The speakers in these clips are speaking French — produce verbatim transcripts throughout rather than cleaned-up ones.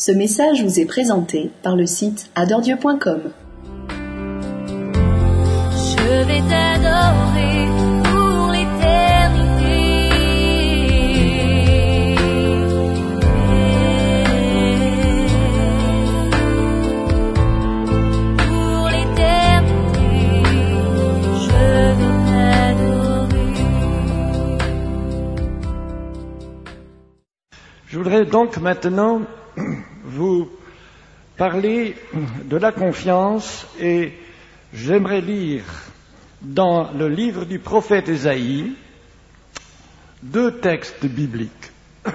Ce message vous est présenté par le site adore dieu point com. Je vais t'adorer pour l'éternité. Pour l'éternité, je vais t'adorer. Je voudrais donc maintenant vous parler de la confiance et j'aimerais lire dans le livre du prophète Ésaïe deux textes bibliques.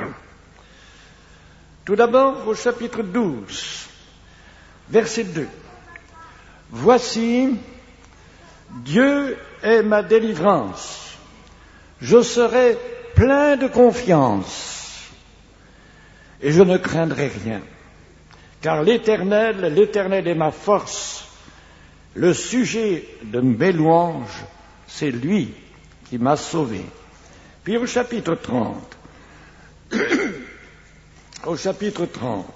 Tout d'abord au chapitre douze, verset deux. Voici, Dieu est ma délivrance, je serai plein de confiance et je ne craindrai rien. Car l'Éternel, l'Éternel est ma force. Le sujet de mes louanges, c'est lui qui m'a sauvé. Puis au chapitre trente, au chapitre trente,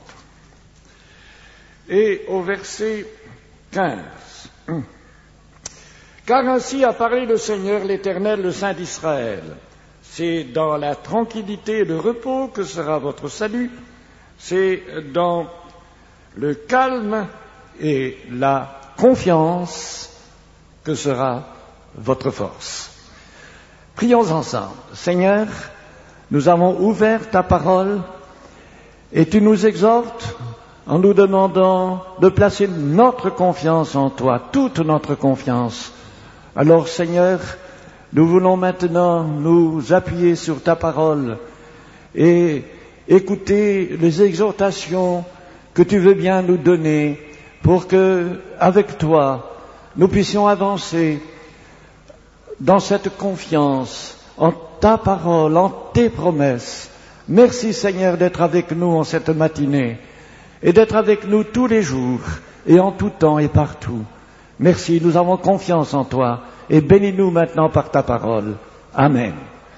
et au verset quinze. Car ainsi a parlé le Seigneur, l'Éternel, le Saint d'Israël. C'est dans la tranquillité et le repos que sera votre salut. C'est dans le calme et la confiance que sera votre force. Prions ensemble. Seigneur, nous avons ouvert ta parole et tu nous exhortes en nous demandant de placer notre confiance en toi, toute notre confiance. Alors Seigneur, nous voulons maintenant nous appuyer sur ta parole et écouter les exhortations que tu veux bien nous donner pour que, avec toi, nous puissions avancer dans cette confiance en ta parole, en tes promesses. Merci Seigneur d'être avec nous en cette matinée et d'être avec nous tous les jours et en tout temps et partout. Merci, nous avons confiance en toi et bénis-nous maintenant par ta parole. Amen.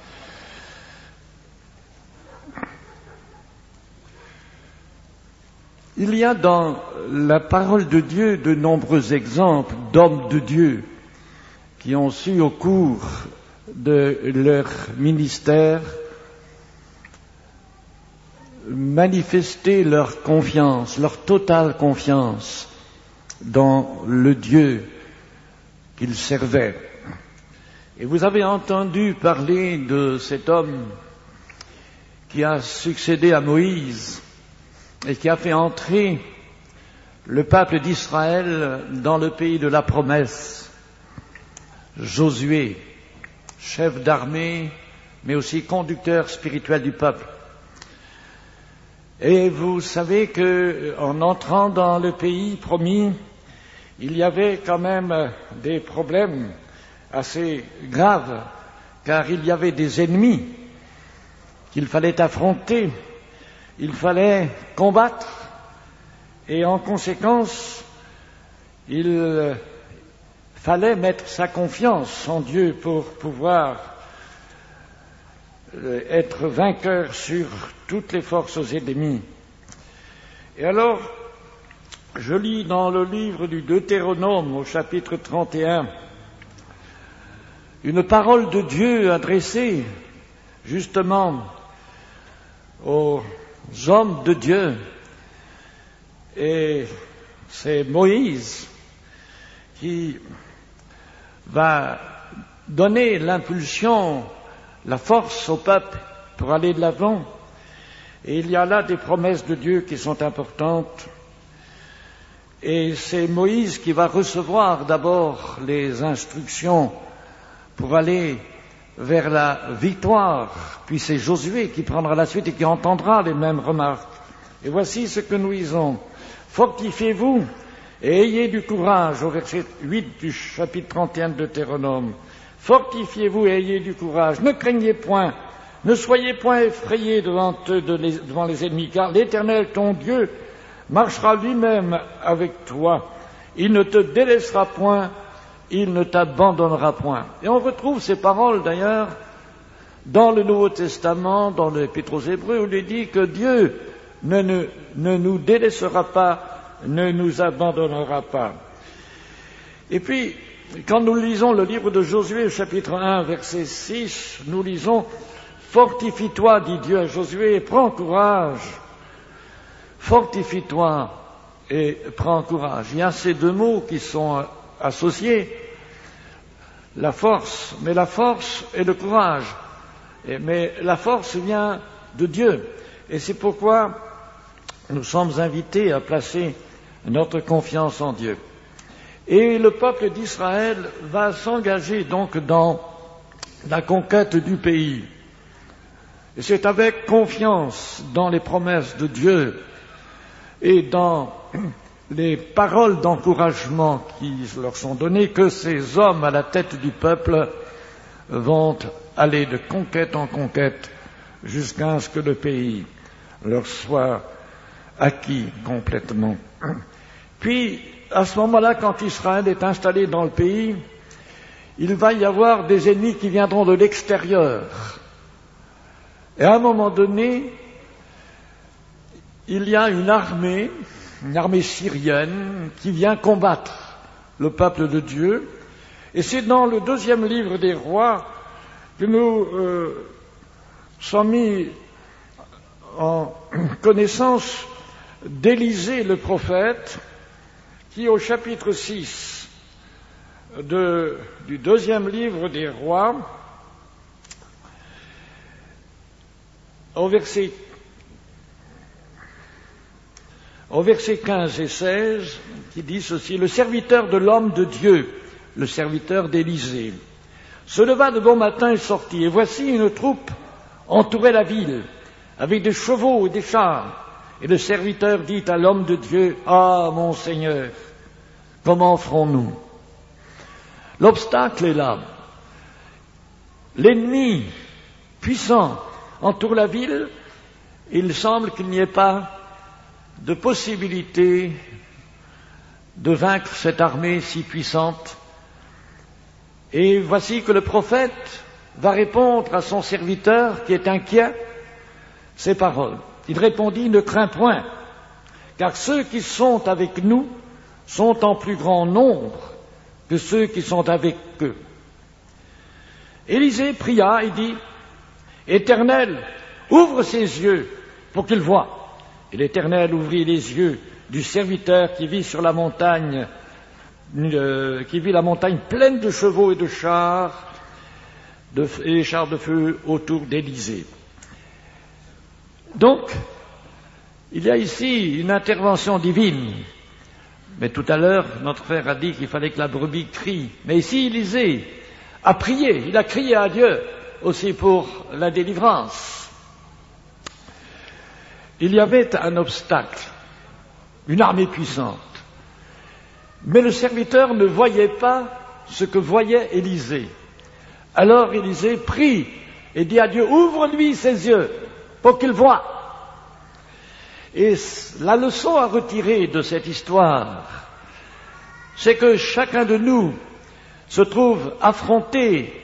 Il y a dans la parole de Dieu de nombreux exemples d'hommes de Dieu qui ont su au cours de leur ministère manifester leur confiance, leur totale confiance dans le Dieu qu'ils servaient. Et vous avez entendu parler de cet homme qui a succédé à Moïse et qui a fait entrer le peuple d'Israël dans le pays de la promesse. Josué, chef d'armée, mais aussi conducteur spirituel du peuple. Et vous savez que, en entrant dans le pays promis, il y avait quand même des problèmes assez graves, car il y avait des ennemis qu'il fallait affronter. Il fallait combattre et en conséquence, il fallait mettre sa confiance en Dieu pour pouvoir être vainqueur sur toutes les forces ennemies. Et alors, je lis dans le livre du Deutéronome au chapitre trente et un une parole de Dieu adressée justement aux hommes de Dieu, et c'est Moïse qui va donner l'impulsion, la force au peuple pour aller de l'avant. Et il y a là des promesses de Dieu qui sont importantes. Et c'est Moïse qui va recevoir d'abord les instructions pour aller vers la victoire, puis c'est Josué qui prendra la suite et qui entendra les mêmes remarques. Et voici ce que nous lisons. Fortifiez-vous et ayez du courage, au verset huit du chapitre trente et un de Deutéronome. Fortifiez-vous et ayez du courage, ne craignez point, ne soyez point effrayés devant eux, de les, devant les ennemis, car l'Éternel, ton Dieu, marchera lui-même avec toi. Il ne te délaissera point, il ne t'abandonnera point. Et on retrouve ces paroles d'ailleurs dans le Nouveau Testament, dans l'Épître aux Hébreux, où il est dit que Dieu ne, ne, ne nous délaissera pas, ne nous abandonnera pas. Et puis, quand nous lisons le livre de Josué, chapitre un, verset six, nous lisons « Fortifie-toi, dit Dieu à Josué, et prends courage. Fortifie-toi et prends courage. » Il y a ces deux mots qui sont associés, la force, mais la force et le courage. Et, mais la force vient de Dieu. Et c'est pourquoi nous sommes invités à placer notre confiance en Dieu. Et le peuple d'Israël va s'engager donc dans la conquête du pays. Et c'est avec confiance dans les promesses de Dieu et dans les paroles d'encouragement qui leur sont données que ces hommes à la tête du peuple vont aller de conquête en conquête jusqu'à ce que le pays leur soit acquis complètement. Puis, à ce moment-là, quand Israël est installé dans le pays, il va y avoir des ennemis qui viendront de l'extérieur. Et à un moment donné, il y a une armée, une armée syrienne, qui vient combattre le peuple de Dieu. Et c'est dans le deuxième livre des rois que nous euh, sommes mis en connaissance d'Élisée le prophète, qui au chapitre six de, du deuxième livre des rois, au verset, au verset quinze et seize, qui dit ceci: « Le serviteur de l'homme de Dieu, le serviteur d'Élisée, se leva de bon matin et sortit, et voici une troupe entourait la ville, avec des chevaux et des chars. Et le serviteur dit à l'homme de Dieu: « Ah, mon Seigneur, comment ferons-nous » L'obstacle est là. L'ennemi puissant entoure la ville. Il semble qu'il n'y ait pas de possibilité de vaincre cette armée si puissante. Et voici que le prophète va répondre à son serviteur qui est inquiet ces paroles. Il répondit: « Ne crains point, car ceux qui sont avec nous sont en plus grand nombre que ceux qui sont avec eux. » Élisée pria et dit: « Éternel, ouvre ses yeux pour qu'il voie. » Et l'Éternel ouvrit les yeux du serviteur qui vit sur la montagne, euh, qui vit la montagne pleine de chevaux et de chars, de, et les chars de feu autour d'Élisée. Donc, il y a ici une intervention divine. Mais tout à l'heure, notre frère a dit qu'il fallait que la brebis crie. Mais ici, Élisée a prié, il a crié à Dieu aussi pour la délivrance. Il y avait un obstacle, une armée puissante. Mais le serviteur ne voyait pas ce que voyait Élisée. Alors Élisée prie et dit à Dieu: « Ouvre-lui ses yeux pour qu'il voie. » Et la leçon à retirer de cette histoire, c'est que chacun de nous se trouve affronté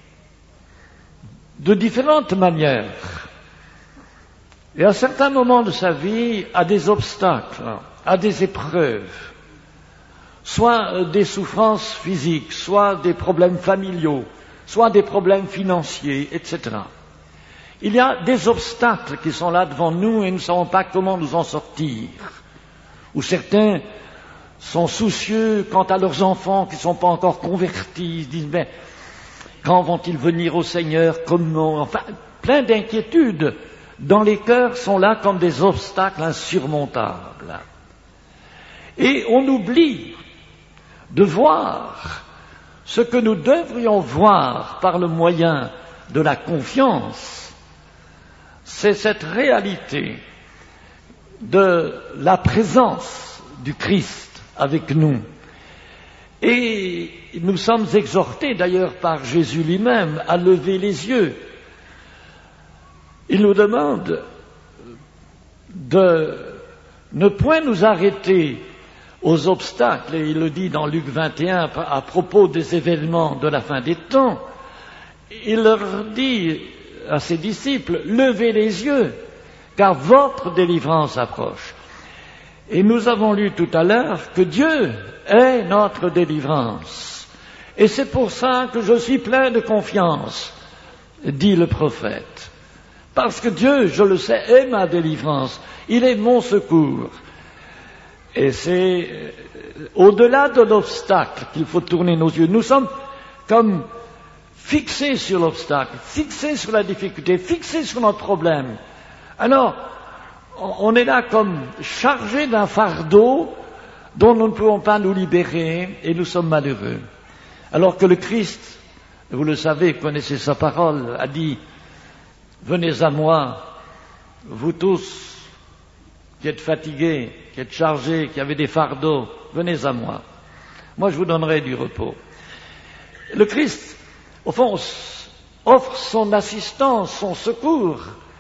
de différentes manières. Et à certains moments de sa vie, à des obstacles, à des épreuves, soit des souffrances physiques, soit des problèmes familiaux, soit des problèmes financiers, et cetera. Il y a des obstacles qui sont là devant nous et nous ne savons pas comment nous en sortir. Ou certains sont soucieux quant à leurs enfants qui ne sont pas encore convertis. Ils disent: « Mais quand vont-ils venir au Seigneur? Comment ?» Enfin, plein d'inquiétudes dans les cœurs sont là comme des obstacles insurmontables. Et on oublie de voir ce que nous devrions voir par le moyen de la confiance. C'est cette réalité de la présence du Christ avec nous. Et nous sommes exhortés d'ailleurs par Jésus lui-même à lever les yeux. Il nous demande de ne point nous arrêter aux obstacles, et il le dit dans Luc vingt et un à propos des événements de la fin des temps. Il leur dit à ses disciples: levez les yeux, car votre délivrance approche. Et nous avons lu tout à l'heure que Dieu est notre délivrance. Et c'est pour ça que je suis plein de confiance, dit le prophète. Parce que Dieu, je le sais, est ma délivrance. Il est mon secours. Et c'est au-delà de l'obstacle qu'il faut tourner nos yeux. Nous sommes comme fixés sur l'obstacle, fixés sur la difficulté, fixés sur notre problème. Alors, on est là comme chargés d'un fardeau dont nous ne pouvons pas nous libérer et nous sommes malheureux. Alors que le Christ, vous le savez, connaissez sa parole, a dit « Venez à moi, vous tous qui êtes fatigués, qui êtes chargés, qui avez des fardeaux, venez à moi. Moi, je vous donnerai du repos. » Le Christ, au fond, offre son assistance, son secours.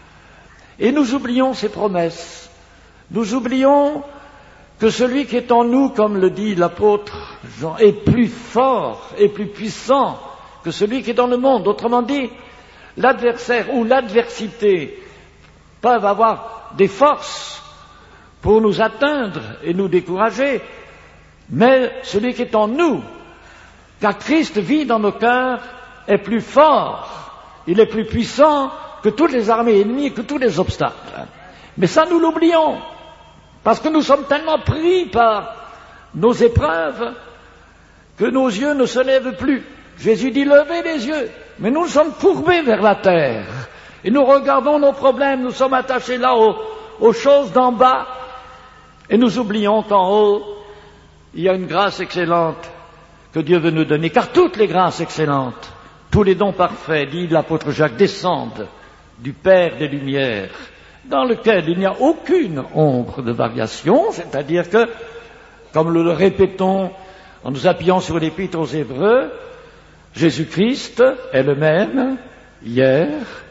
Et nous oublions ses promesses. Nous oublions que celui qui est en nous, comme le dit l'apôtre Jean, est plus fort et plus puissant que celui qui est dans le monde. Autrement dit, l'adversaire ou l'adversité peuvent avoir des forces pour nous atteindre et nous décourager, mais celui qui est en nous, car Christ vit dans nos cœurs, est plus fort, il est plus puissant que toutes les armées ennemies, que tous les obstacles. Mais ça, nous l'oublions, parce que nous sommes tellement pris par nos épreuves que nos yeux ne se lèvent plus. Jésus dit, levez les yeux, mais nous sommes courbés vers la terre, et nous regardons nos problèmes, nous sommes attachés là aux, aux choses d'en bas, et nous oublions qu'en haut, il y a une grâce excellente que Dieu veut nous donner, car toutes les grâces excellentes, tous les dons parfaits, dit l'apôtre Jacques, descendent du Père des Lumières, dans lequel il n'y a aucune ombre de variation, c'est-à-dire que, comme nous le répétons en nous appuyant sur l'Épître aux Hébreux, Jésus-Christ est le même hier,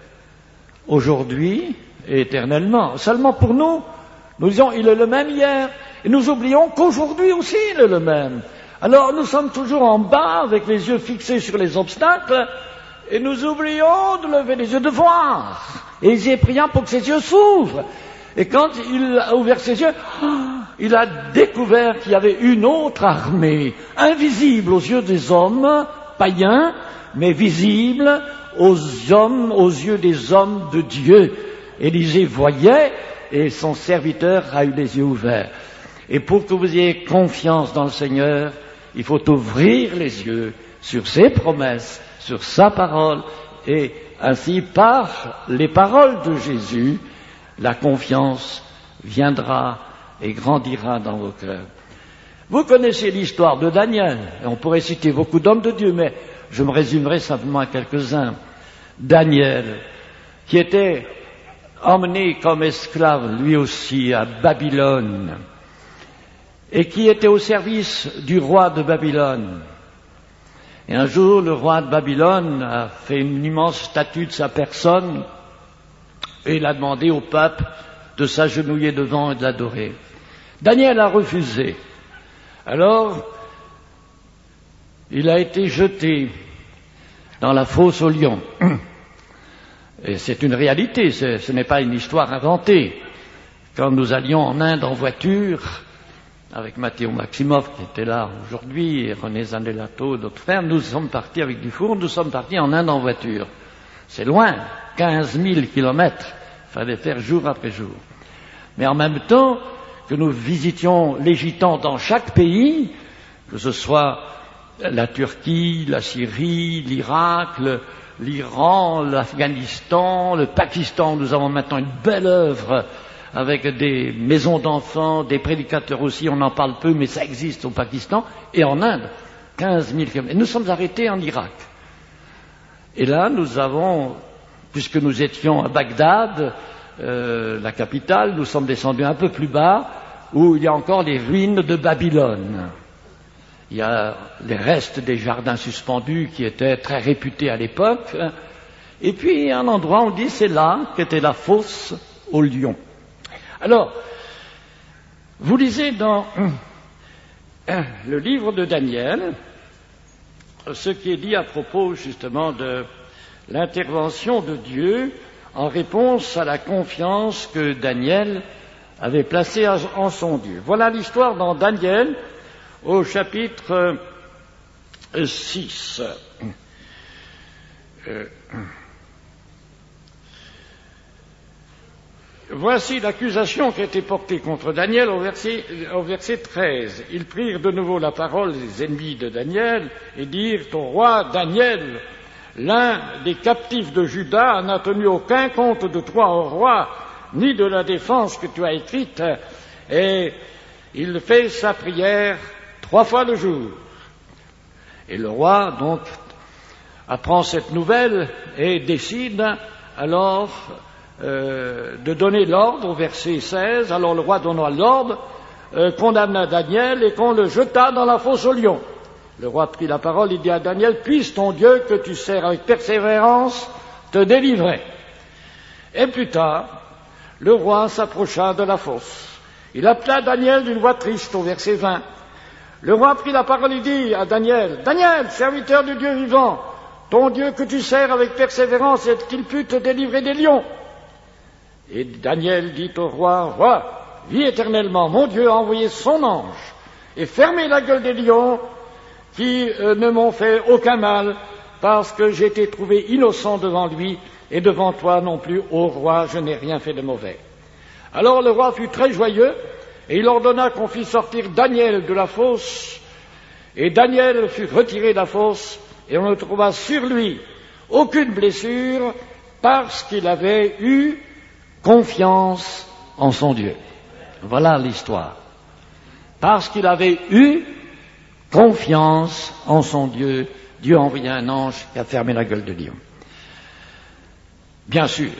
aujourd'hui et éternellement. Seulement pour nous, nous disons il est le même hier, et nous oublions qu'aujourd'hui aussi il est le même. Alors nous sommes toujours en bas avec les yeux fixés sur les obstacles, et nous oublions de lever les yeux, de voir. Et il est priant pour que ses yeux s'ouvrent. Et quand il a ouvert ses yeux, il a découvert qu'il y avait une autre armée, invisible aux yeux des hommes, païens, mais visible aux hommes, aux yeux des hommes de Dieu. Élisée voyait, et son serviteur a eu les yeux ouverts. Et pour que vous ayez confiance dans le Seigneur, il faut ouvrir les yeux sur ses promesses, sur sa parole, et ainsi, par les paroles de Jésus, la confiance viendra et grandira dans vos cœurs. Vous connaissez l'histoire de Daniel, et on pourrait citer beaucoup d'hommes de Dieu, mais je me résumerai simplement à quelques-uns. Daniel, qui était emmené comme esclave, lui aussi, à Babylone, et qui était au service du roi de Babylone. Et un jour, le roi de Babylone a fait une immense statue de sa personne, et il a demandé au peuple de s'agenouiller devant et de l'adorer. Daniel a refusé. Alors, il a été jeté dans la fosse aux lions. Et c'est une réalité, ce n'est pas une histoire inventée. Quand nous allions en Inde en voiture, avec Matteo Maximov qui était là aujourd'hui, et René Zandellato, d'autres frères, nous sommes partis avec Dufour, nous sommes partis en Inde en voiture. C'est loin, quinze mille kilomètres, il fallait faire jour après jour. Mais en même temps que nous visitions les gitans dans chaque pays, que ce soit la Turquie, la Syrie, l'Irak, le, l'Iran, l'Afghanistan, le Pakistan, nous avons maintenant une belle œuvre avec des maisons d'enfants, des prédicateurs aussi, on en parle peu, mais ça existe au Pakistan, et en Inde, quinze mille kilomètres. Et nous sommes arrêtés en Irak. Et là, nous avons, puisque nous étions à Bagdad, euh, la capitale, nous sommes descendus un peu plus bas, où il y a encore les ruines de Babylone. Il y a les restes des jardins suspendus qui étaient très réputés à l'époque. Et puis, un endroit, on dit, c'est là qu'était la fosse aux lions. Alors, vous lisez dans le livre de Daniel ce qui est dit à propos justement de l'intervention de Dieu en réponse à la confiance que Daniel avait placée en son Dieu. Voilà l'histoire dans Daniel au chapitre six. Euh, Voici l'accusation qui a été portée contre Daniel au verset, au verset treize. Ils prirent de nouveau la parole, les ennemis de Daniel, et dirent au roi Daniel, l'un des captifs de Juda n'a tenu aucun compte de toi, ô roi, ni de la défense que tu as écrite, et il fait sa prière trois fois le jour. Et le roi, donc, apprend cette nouvelle et décide alors euh, de donner l'ordre au verset seize. Alors le roi donna l'ordre, euh, condamna Daniel et qu'on le jeta dans la fosse aux lions. Le roi prit la parole et dit à Daniel, puisse ton Dieu que tu sers avec persévérance te délivrer. Et plus tard, le roi s'approcha de la fosse. Il appela Daniel d'une voix triste au verset vingt. Le roi prit la parole et dit à Daniel, Daniel, serviteur du Dieu vivant, ton Dieu que tu sers avec persévérance, est-il pu te délivrer des lions? Et Daniel dit au roi, roi, vis éternellement, mon Dieu a envoyé son ange et fermé la gueule des lions qui euh, ne m'ont fait aucun mal, parce que j'ai été trouvé innocent devant lui, et devant toi non plus, ô roi, je n'ai rien fait de mauvais. Alors le roi fut très joyeux, et il ordonna qu'on fît sortir Daniel de la fosse, et Daniel fut retiré de la fosse, et on ne trouva sur lui aucune blessure, parce qu'il avait eu confiance en son Dieu. Voilà l'histoire. Parce qu'il avait eu confiance en son Dieu, Dieu a envoyé un ange qui a fermé la gueule de lion. Bien sûr,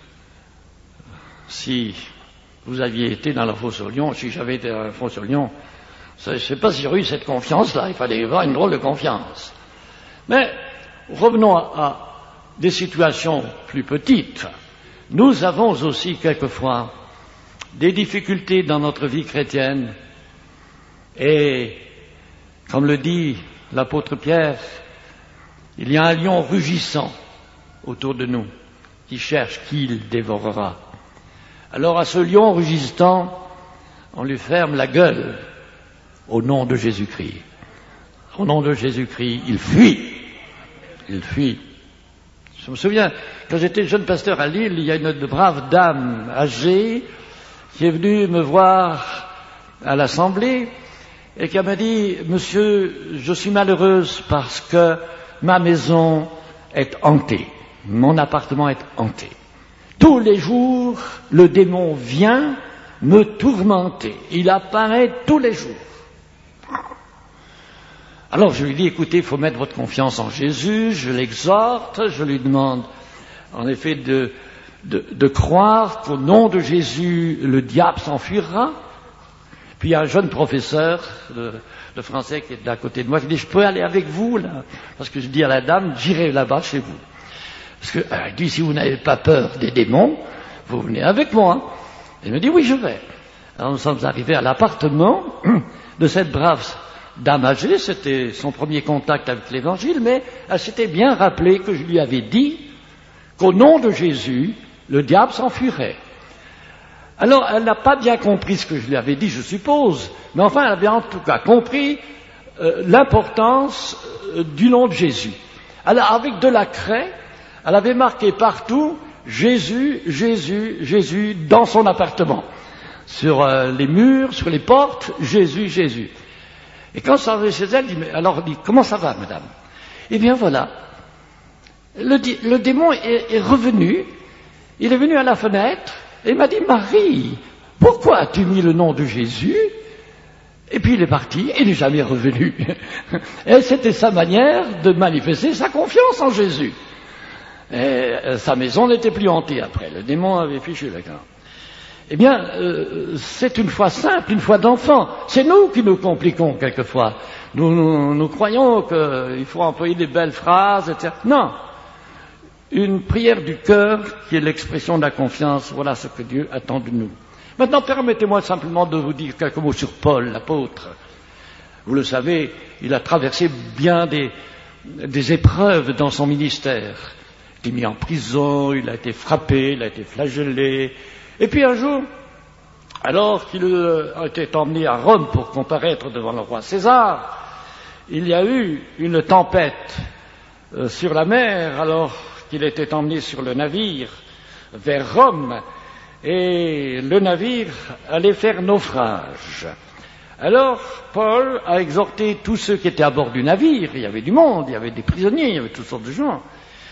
si vous aviez été dans la fosse aux lions, si j'avais été dans la fosse aux lions, je ne sais pas si j'aurais eu cette confiance-là, il fallait avoir une drôle de confiance. Mais revenons à, à des situations plus petites. Nous avons aussi quelquefois des difficultés dans notre vie chrétienne, et comme le dit l'apôtre Pierre, il y a un lion rugissant autour de nous qui cherche qui il dévorera. Alors à ce lion rugissant, on lui ferme la gueule au nom de Jésus-Christ. Au nom de Jésus-Christ, il fuit. Il fuit. Je me souviens, quand j'étais jeune pasteur à Lille, il y a une brave dame âgée qui est venue me voir à l'Assemblée et qui m'a dit, monsieur, je suis malheureuse parce que ma maison est hantée, mon appartement est hanté. Tous les jours, le démon vient me tourmenter, il apparaît tous les jours. Alors je lui dis, écoutez, il faut mettre votre confiance en Jésus, je l'exhorte, je lui demande en effet de, de, de croire qu'au nom de Jésus, le diable s'enfuira. Puis il y a un jeune professeur de, de français qui est à côté de moi, qui dit, je peux aller avec vous là? Parce que je dis à la dame, j'irai là-bas chez vous. Parce que, euh, il dit, si vous n'avez pas peur des démons, vous venez avec moi. Elle me dit, oui, je vais. Alors nous sommes arrivés à l'appartement de cette brave dame âgée, c'était son premier contact avec l'Évangile, mais elle s'était bien rappelé que je lui avais dit qu'au nom de Jésus, le diable s'enfuirait. Alors, elle n'a pas bien compris ce que je lui avais dit, je suppose, mais enfin, elle avait en tout cas compris euh, l'importance euh, du nom de Jésus. Alors, avec de la craie, elle avait marqué partout Jésus, Jésus, Jésus dans son appartement. Sur euh, les murs, sur les portes, Jésus, Jésus. Et quand ça arrivait chez elle, elle dit, mais alors, elle dit, comment ça va, madame? Eh bien, voilà. Le, le démon est, est revenu, il est venu à la fenêtre, et il m'a dit, Marie, pourquoi as-tu mis le nom de Jésus? Et puis il est parti, et il n'est jamais revenu. Et c'était sa manière de manifester sa confiance en Jésus. Et sa maison n'était plus hantée après, le démon avait fichu la camp. Eh bien, euh, c'est une foi simple, une foi d'enfant. C'est nous qui nous compliquons quelquefois. Nous, nous, nous croyons qu'il faut employer des belles phrases, et cetera. Non. Une prière du cœur qui est l'expression de la confiance, voilà ce que Dieu attend de nous. Maintenant, permettez-moi simplement de vous dire quelques mots sur Paul, l'apôtre. Vous le savez, il a traversé bien des, des épreuves dans son ministère. été mis en prison, il a été frappé, il a été flagellé. Et puis un jour, alors qu'il a été emmené à Rome pour comparaître devant le roi César, il y a eu une tempête euh, sur la mer alors qu'il était emmené sur le navire vers Rome, et le navire allait faire naufrage. Alors Paul a exhorté tous ceux qui étaient à bord du navire, il y avait du monde, il y avait des prisonniers, il y avait toutes sortes de gens.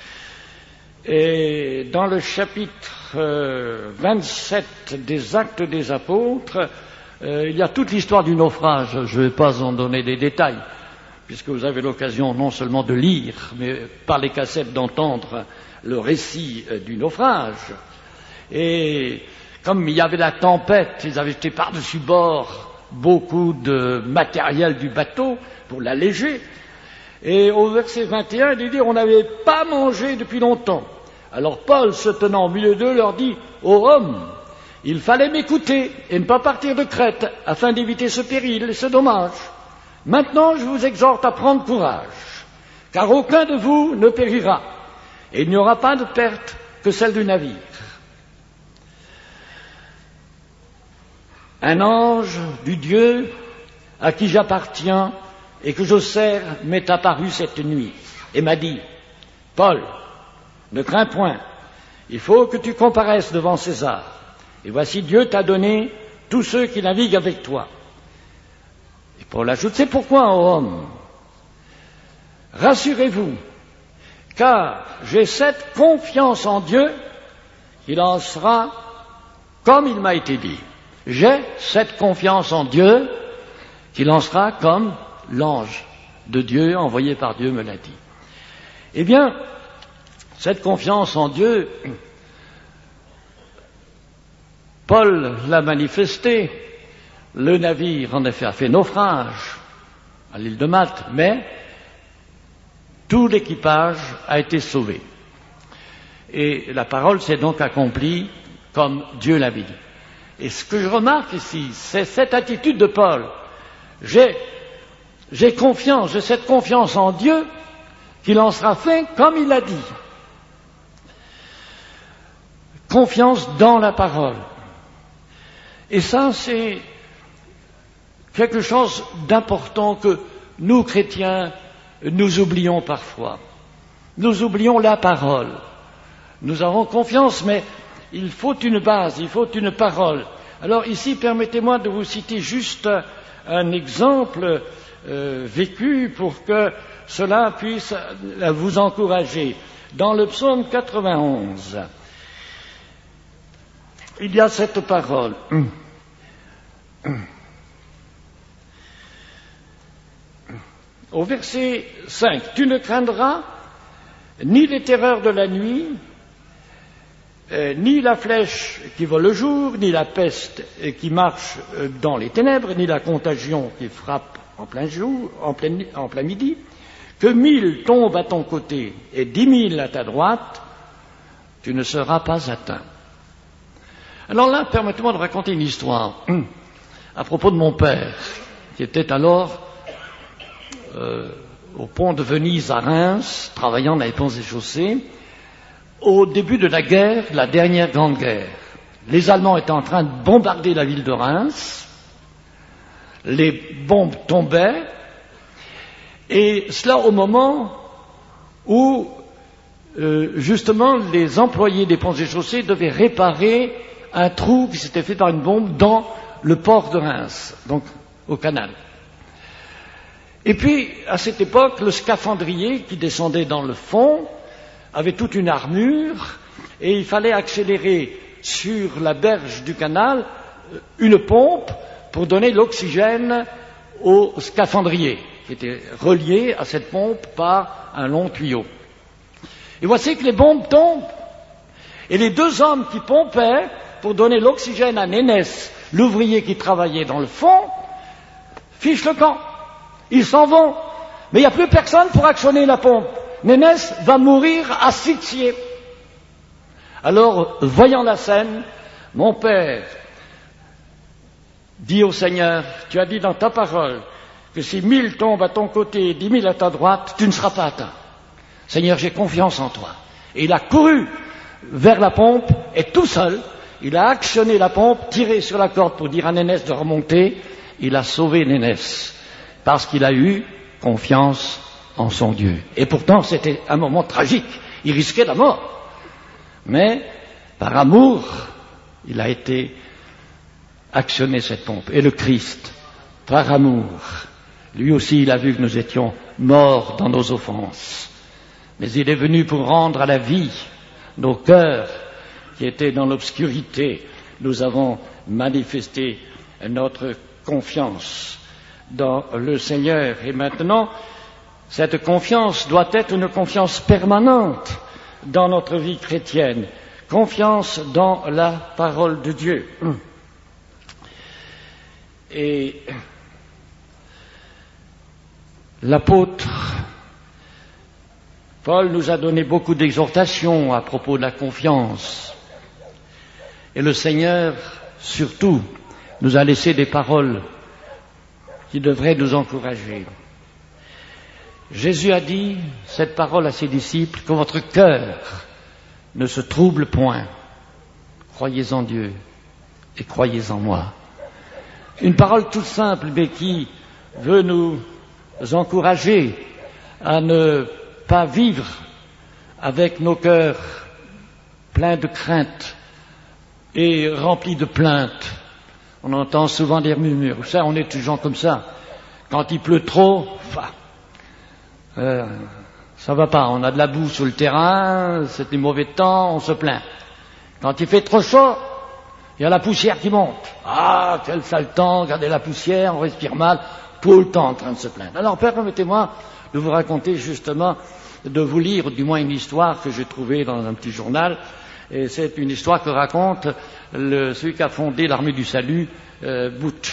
Et dans le chapitre euh, vingt-sept des Actes des Apôtres, euh, il y a toute l'histoire du naufrage. Je ne vais pas en donner des détails, puisque vous avez l'occasion non seulement de lire, mais par les cassettes d'entendre le récit euh, du naufrage. Et comme il y avait la tempête, ils avaient jeté par-dessus bord beaucoup de matériel du bateau pour l'alléger. Et au verset vingt et un, il dit « On n'avait pas mangé depuis longtemps ». Alors Paul, se tenant au milieu d'eux, leur dit « Ô hommes, il fallait m'écouter et ne pas partir de Crète, afin d'éviter ce péril et ce dommage. Maintenant, je vous exhorte à prendre courage, car aucun de vous ne périra, et il n'y aura pas de perte que celle du navire. » Un ange du Dieu à qui j'appartiens et que je sers m'est apparu cette nuit et m'a dit « Paul, ne crains point, il faut que tu comparaisses devant César. Et voici Dieu t'a donné tous ceux qui naviguent avec toi. » Et Paul ajoute « C'est pourquoi, ô homme, rassurez-vous, car j'ai cette confiance en Dieu qu'il en sera comme il m'a été dit. J'ai cette confiance en Dieu qu'il en sera comme l'ange de Dieu envoyé par Dieu me l'a dit. » Eh bien, cette confiance en Dieu, Paul l'a manifestée. Le navire, en effet, a fait naufrage à l'île de Malte, mais tout l'équipage a été sauvé. Et la parole s'est donc accomplie comme Dieu l'avait dit. Et ce que je remarque ici, c'est cette attitude de Paul. J'ai, j'ai confiance, j'ai cette confiance en Dieu qu'il en sera fait comme il l'a dit. Confiance dans la parole. Et ça, c'est quelque chose d'important que nous, chrétiens, nous oublions parfois. Nous oublions la parole. Nous avons confiance, mais il faut une base, il faut une parole. Alors ici, permettez-moi de vous citer juste un exemple euh, vécu pour que cela puisse vous encourager. Dans le psaume quatre-vingt-onze, il y a cette parole. Au verset cinq, « Tu ne craindras ni les terreurs de la nuit, Euh, ni la flèche qui vole le jour, ni la peste euh, qui marche euh, dans les ténèbres, ni la contagion qui frappe en plein jour, en plein, en plein midi, que mille tombent à ton côté et dix mille à ta droite, tu ne seras pas atteint. » Alors là, permettez-moi de raconter une histoire hum, à propos de mon père, qui était alors euh, au pont de Venise à Reims, travaillant dans les ponts et chaussées, au début de la guerre, la dernière grande guerre. Les Allemands étaient en train de bombarder la ville de Reims, les bombes tombaient, et cela au moment où, euh, justement, les employés des ponts et chaussées devaient réparer un trou qui s'était fait par une bombe dans le port de Reims, donc au canal. Et puis, à cette époque, le scaphandrier qui descendait dans le fond avait toute une armure, et il fallait accélérer sur la berge du canal une pompe pour donner l'oxygène au scaphandrier, qui était relié à cette pompe par un long tuyau. Et voici que les bombes tombent, et les deux hommes qui pompaient pour donner l'oxygène à Nénès, l'ouvrier qui travaillait dans le fond, fichent le camp. Ils s'en vont, mais il n'y a plus personne pour actionner la pompe. Nénès va mourir asphyxié. Alors, voyant la scène, mon père dit au Seigneur, tu as dit dans ta parole que si mille tombent à ton côté et dix mille à ta droite, tu ne seras pas atteint. Seigneur, j'ai confiance en toi. Et il a couru vers la pompe, et tout seul, il a actionné la pompe, tiré sur la corde pour dire à Nénès de remonter. Il a sauvé Nénès, parce qu'il a eu confiance en son Dieu. Et pourtant, c'était un moment tragique. Il risquait la mort. Mais, par amour, il a été actionné cette pompe. Et le Christ, par amour, lui aussi, il a vu que nous étions morts dans nos offenses. Mais il est venu pour rendre à la vie nos cœurs qui étaient dans l'obscurité. Nous avons manifesté notre confiance dans le Seigneur. Et maintenant, cette confiance doit être une confiance permanente dans notre vie chrétienne. Confiance dans la parole de Dieu. Et l'apôtre Paul nous a donné beaucoup d'exhortations à propos de la confiance. Et le Seigneur, surtout, nous a laissé des paroles qui devraient nous encourager. Jésus a dit cette parole à ses disciples, que votre cœur ne se trouble point. Croyez en Dieu et croyez en moi. Une parole toute simple, mais qui veut nous encourager à ne pas vivre avec nos cœurs pleins de crainte et remplis de plaintes. On entend souvent des murmures. Ça, on est des gens comme ça. Quand il pleut trop, enfin, euh, ça va pas. On a de la boue sur le terrain, c'est du mauvais temps, on se plaint. Quand il fait trop chaud, il y a la poussière qui monte. Ah, quel sale temps, regardez la poussière, on respire mal, tout le temps en train de se plaindre. Alors, permettez-moi de vous raconter justement, de vous lire du moins une histoire que j'ai trouvée dans un petit journal. Et c'est une histoire que raconte le, celui qui a fondé l'armée du salut, euh, Booth,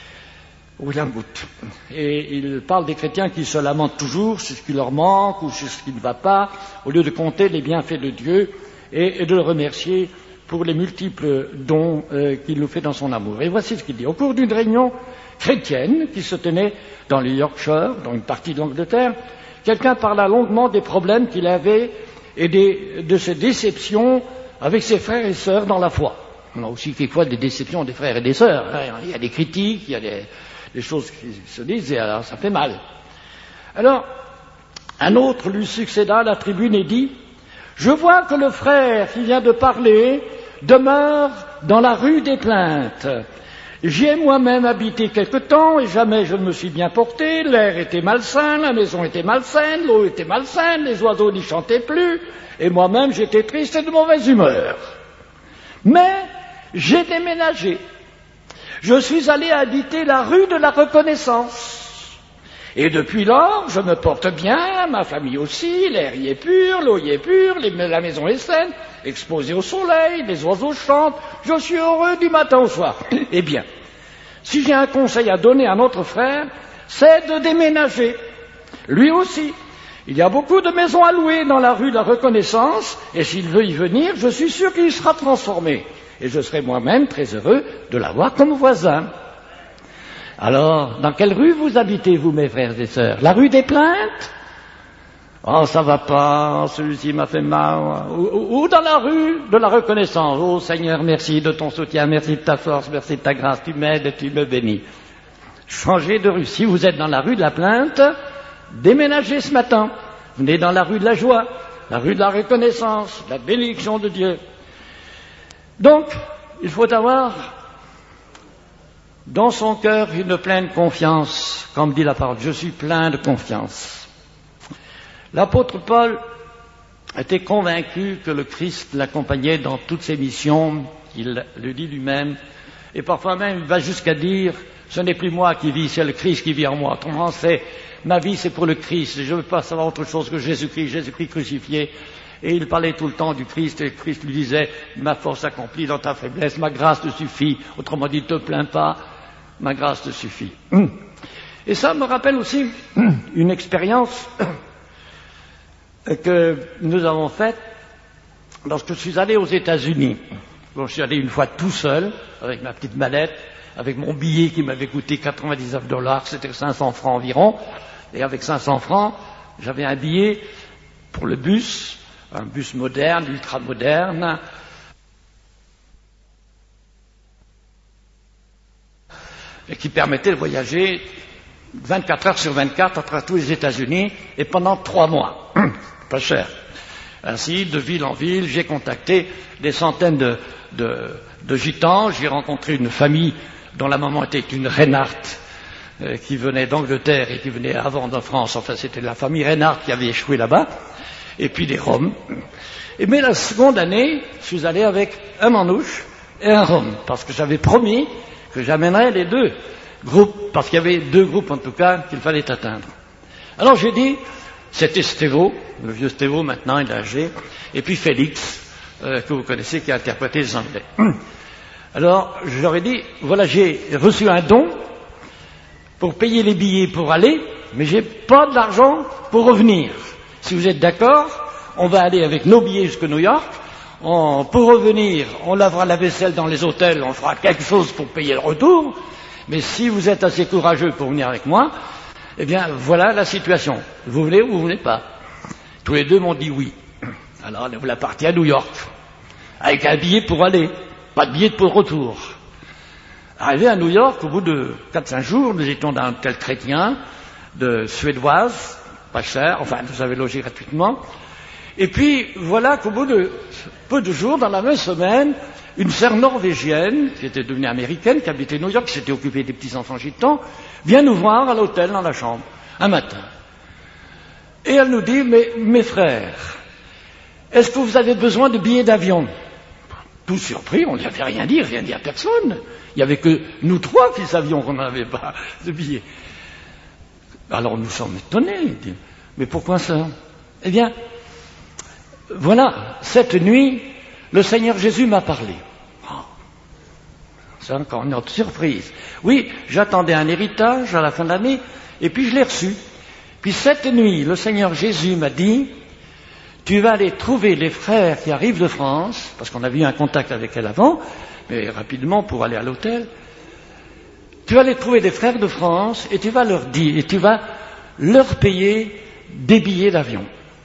William Booth. Et il parle des chrétiens qui se lamentent toujours sur ce qui leur manque ou sur ce qui ne va pas, au lieu de compter les bienfaits de Dieu et, et de le remercier pour les multiples dons euh, qu'il nous fait dans son amour. Et voici ce qu'il dit. Au cours d'une réunion chrétienne qui se tenait dans le Yorkshire, dans une partie de l'Angleterre, quelqu'un parla longuement des problèmes qu'il avait et des, de ses déceptions avec ses frères et sœurs dans la foi. On a aussi quelquefois des déceptions des frères et des sœurs. Il y a des critiques, il y a des, des choses qui se disent, et alors ça fait mal. Alors, un autre lui succéda à la tribune et dit « Je vois que le frère qui vient de parler demeure dans la rue des Plaintes. J'y ai moi-même habité quelque temps et jamais je ne me suis bien porté. L'air était malsain, la maison était malsaine, l'eau était malsaine, les oiseaux n'y chantaient plus, et moi-même j'étais triste et de mauvaise humeur. Mais j'ai déménagé. Je suis allé habiter la rue de la Reconnaissance. Et depuis lors, je me porte bien, ma famille aussi, l'air y est pur, l'eau y est pure, les, la maison est saine, exposée au soleil, les oiseaux chantent, je suis heureux du matin au soir. Eh bien, si j'ai un conseil à donner à notre frère, c'est de déménager. Lui aussi. Il y a beaucoup de maisons à louer dans la rue de la Reconnaissance, et s'il veut y venir, je suis sûr qu'il sera transformé. Et je serai moi-même très heureux de l'avoir comme voisin. Alors, dans quelle rue vous habitez, vous, mes frères et sœurs? La rue des Plaintes? Oh, ça va pas, celui-ci m'a fait mal. Ou, ou, ou dans la rue de la Reconnaissance. Oh Seigneur, merci de ton soutien, merci de ta force, merci de ta grâce, tu m'aides et tu me bénis. Changez de rue. Si vous êtes dans la rue de la Plainte, déménagez ce matin. Venez dans la rue de la joie, la rue de la Reconnaissance, la bénédiction de Dieu. Donc, il faut avoir dans son cœur une pleine confiance, comme dit la parole, je suis plein de confiance. L'apôtre Paul était convaincu que le Christ l'accompagnait dans toutes ses missions, il le dit lui-même, et parfois même il va jusqu'à dire, ce n'est plus moi qui vis, c'est le Christ qui vit en moi. Autrement, c'est, ma vie c'est pour le Christ, je ne veux pas savoir autre chose que Jésus-Christ, Jésus-Christ crucifié. Et il parlait tout le temps du Christ, et Christ lui disait, ma force accomplie dans ta faiblesse, ma grâce te suffit, autrement dit, ne te plains pas, ma grâce te suffit. Et ça me rappelle aussi une expérience que nous avons faite lorsque je suis allé aux États-Unis. Bon, je suis allé une fois tout seul, avec ma petite mallette, avec mon billet qui m'avait coûté quatre-vingt-dix-neuf dollars, c'était cinq cents francs environ, et avec cinq cents francs, j'avais un billet pour le bus un bus moderne, ultra-moderne. Et qui permettait de voyager vingt-quatre heures sur vingt-quatre à travers tous les États-Unis et pendant trois mois. Pas cher. Ainsi, de ville en ville, j'ai contacté des centaines de, de, de gitans. J'ai rencontré une famille dont la maman était une Reinhardt, euh, qui venait d'Angleterre et qui venait avant de France. Enfin, c'était la famille Reinhardt qui avait échoué là-bas. Et puis des Roms. Et mais la seconde année, je suis allé avec un manouche et un Rom, parce que j'avais promis que j'amènerais les deux groupes, parce qu'il y avait deux groupes en tout cas qu'il fallait atteindre. Alors j'ai dit, c'était Stévo, le vieux Stévo maintenant, il est âgé, et puis Félix, euh, que vous connaissez, qui a interprété les Anglais. Alors je leur ai dit, voilà, j'ai reçu un don pour payer les billets pour aller, mais j'ai pas d'argent pour revenir. Si vous êtes d'accord, on va aller avec nos billets jusqu'à New York. On, pour revenir, on lavera la vaisselle dans les hôtels, on fera quelque chose pour payer le retour. Mais si vous êtes assez courageux pour venir avec moi, eh bien, voilà la situation. Vous voulez ou vous voulez pas? Tous les deux m'ont dit oui. Alors, on est parti à New York, avec un billet pour aller, pas de billet pour le retour. Arrivé à New York, au bout de quatre cinq jours, nous étions dans un hôtel chrétien, de suédoise, pas cher, enfin, nous avons logé gratuitement. Et puis, voilà qu'au bout de peu de jours, dans la même semaine, une sœur norvégienne, qui était devenue américaine, qui habitait New York, qui s'était occupée des petits-enfants gitans, vient nous voir à l'hôtel, dans la chambre, un matin. Et elle nous dit, mais mes frères, est-ce que vous avez besoin de billets d'avion? Tout surpris, on ne lui avait rien dit, rien dit à personne. Il n'y avait que nous trois qui savions qu'on n'avait pas de billets. Alors nous sommes étonnés. Mais pourquoi ça? Eh bien, voilà, cette nuit, le Seigneur Jésus m'a parlé. Oh, c'est encore une autre surprise. Oui, j'attendais un héritage à la fin de l'année, et puis je l'ai reçu. Puis cette nuit, le Seigneur Jésus m'a dit, tu vas aller trouver les frères qui arrivent de France, parce qu'on avait eu un contact avec elle avant, mais rapidement pour aller à l'hôtel. Tu vas aller trouver des frères de France, et tu vas leur dire, et tu vas leur payer des billets d'avion.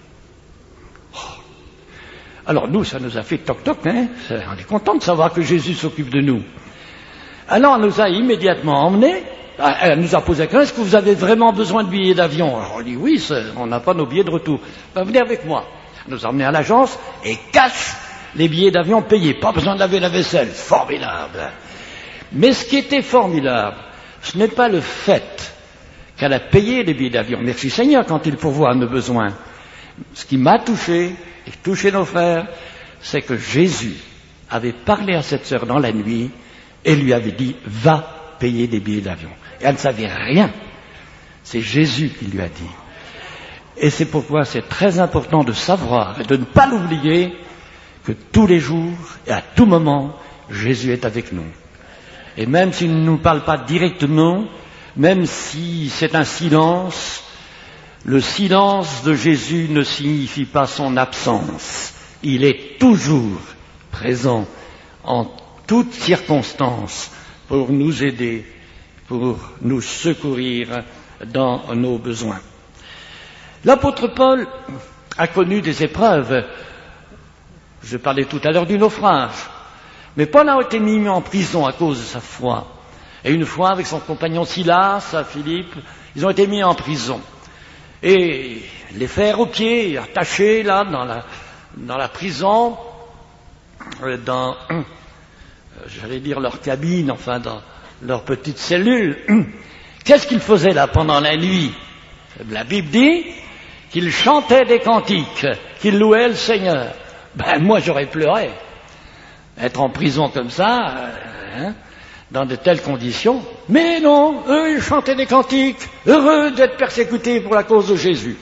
Alors nous, ça nous a fait toc-toc, hein. On est content de savoir que Jésus s'occupe de nous. Alors elle nous a immédiatement emmenés, elle nous a posé la question, est-ce que vous avez vraiment besoin de billets d'avion? Alors on dit oui, on n'a pas nos billets de retour. Ben, venez avec moi. Elle nous a emmenés à l'agence et cache les billets d'avion payés. Pas besoin de laver la vaisselle. Formidable. Mais ce qui était formidable, ce n'est pas le fait qu'elle a payé les billets d'avion. Merci Seigneur quand il pourvoit à nos besoins. Ce qui m'a touché, et touché nos frères, c'est que Jésus avait parlé à cette sœur dans la nuit et lui avait dit, va payer des billets d'avion. Et elle ne savait rien. C'est Jésus qui lui a dit. Et c'est pourquoi c'est très important de savoir et de ne pas l'oublier que tous les jours et à tout moment, Jésus est avec nous. Et même s'il ne nous parle pas directement, même si c'est un silence, le silence de Jésus ne signifie pas son absence. Il est toujours présent en toutes circonstances pour nous aider, pour nous secourir dans nos besoins. L'apôtre Paul a connu des épreuves. Je parlais tout à l'heure du naufrage. Mais Paul a été mis en prison à cause de sa foi. Et une fois, avec son compagnon Silas, Philippe, ils ont été mis en prison. Et les fers aux pieds, attachés là, dans la, dans la prison, dans, j'allais dire leur cabine, enfin dans leur petite cellule. Qu'est-ce qu'ils faisaient là pendant la nuit? La Bible dit qu'ils chantaient des cantiques, qu'ils louaient le Seigneur. Ben moi j'aurais pleuré. Être en prison comme ça, hein, dans de telles conditions. Mais non, eux ils chantaient des cantiques, heureux d'être persécutés pour la cause de Jésus.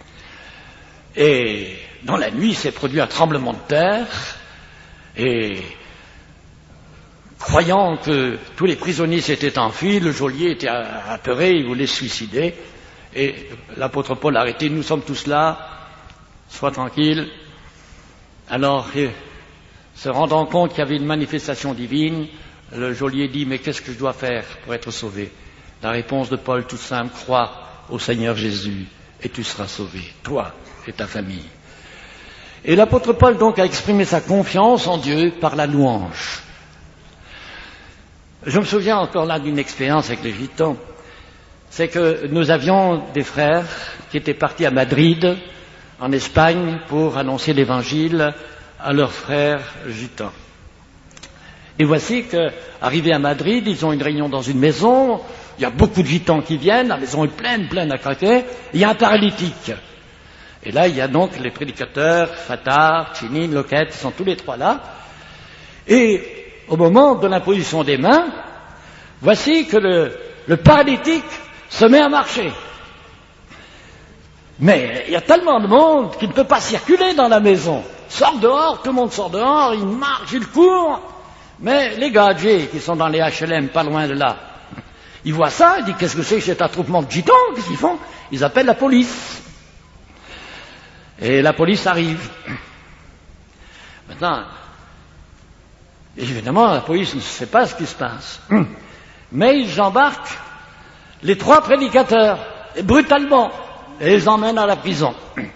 Et dans la nuit s'est produit un tremblement de terre, et croyant que tous les prisonniers s'étaient enfuis, le geôlier était apeuré, il voulait se suicider, et l'apôtre Paul a arrêté, nous sommes tous là, sois tranquille. Alors, se rendant compte qu'il y avait une manifestation divine, le geôlier dit, mais qu'est-ce que je dois faire pour être sauvé? La réponse de Paul, toute simple, crois au Seigneur Jésus et tu seras sauvé, toi et ta famille. Et l'apôtre Paul donc a exprimé sa confiance en Dieu par la louange. Je me souviens encore là d'une expérience avec les Gitans. C'est que nous avions des frères qui étaient partis à Madrid, en Espagne, pour annoncer l'Évangile à leurs frères gitans. Et voici qu'arrivés à Madrid, ils ont une réunion dans une maison, il y a beaucoup de gitans qui viennent, la maison est pleine, pleine à craquer, il y a un paralytique. Et là, il y a donc les prédicateurs, Fatah, Chinin, Loquet, ils sont tous les trois là. Et au moment de l'imposition des mains, voici que le, le paralytique se met à marcher. Mais il y a tellement de monde qu'il ne peut pas circuler dans la maison. Il sort dehors, tout le monde sort dehors, il marche, il court. Mais les gars âgés qui sont dans les H L M, pas loin de là, ils voient ça, ils disent qu'est-ce que c'est que cet attroupement de gitans, qu'est-ce qu'ils font? Ils appellent la police. Et la police arrive. Maintenant, évidemment, la police ne sait pas ce qui se passe. Mais ils embarquent les trois prédicateurs, et brutalement, et les emmènent à la prison.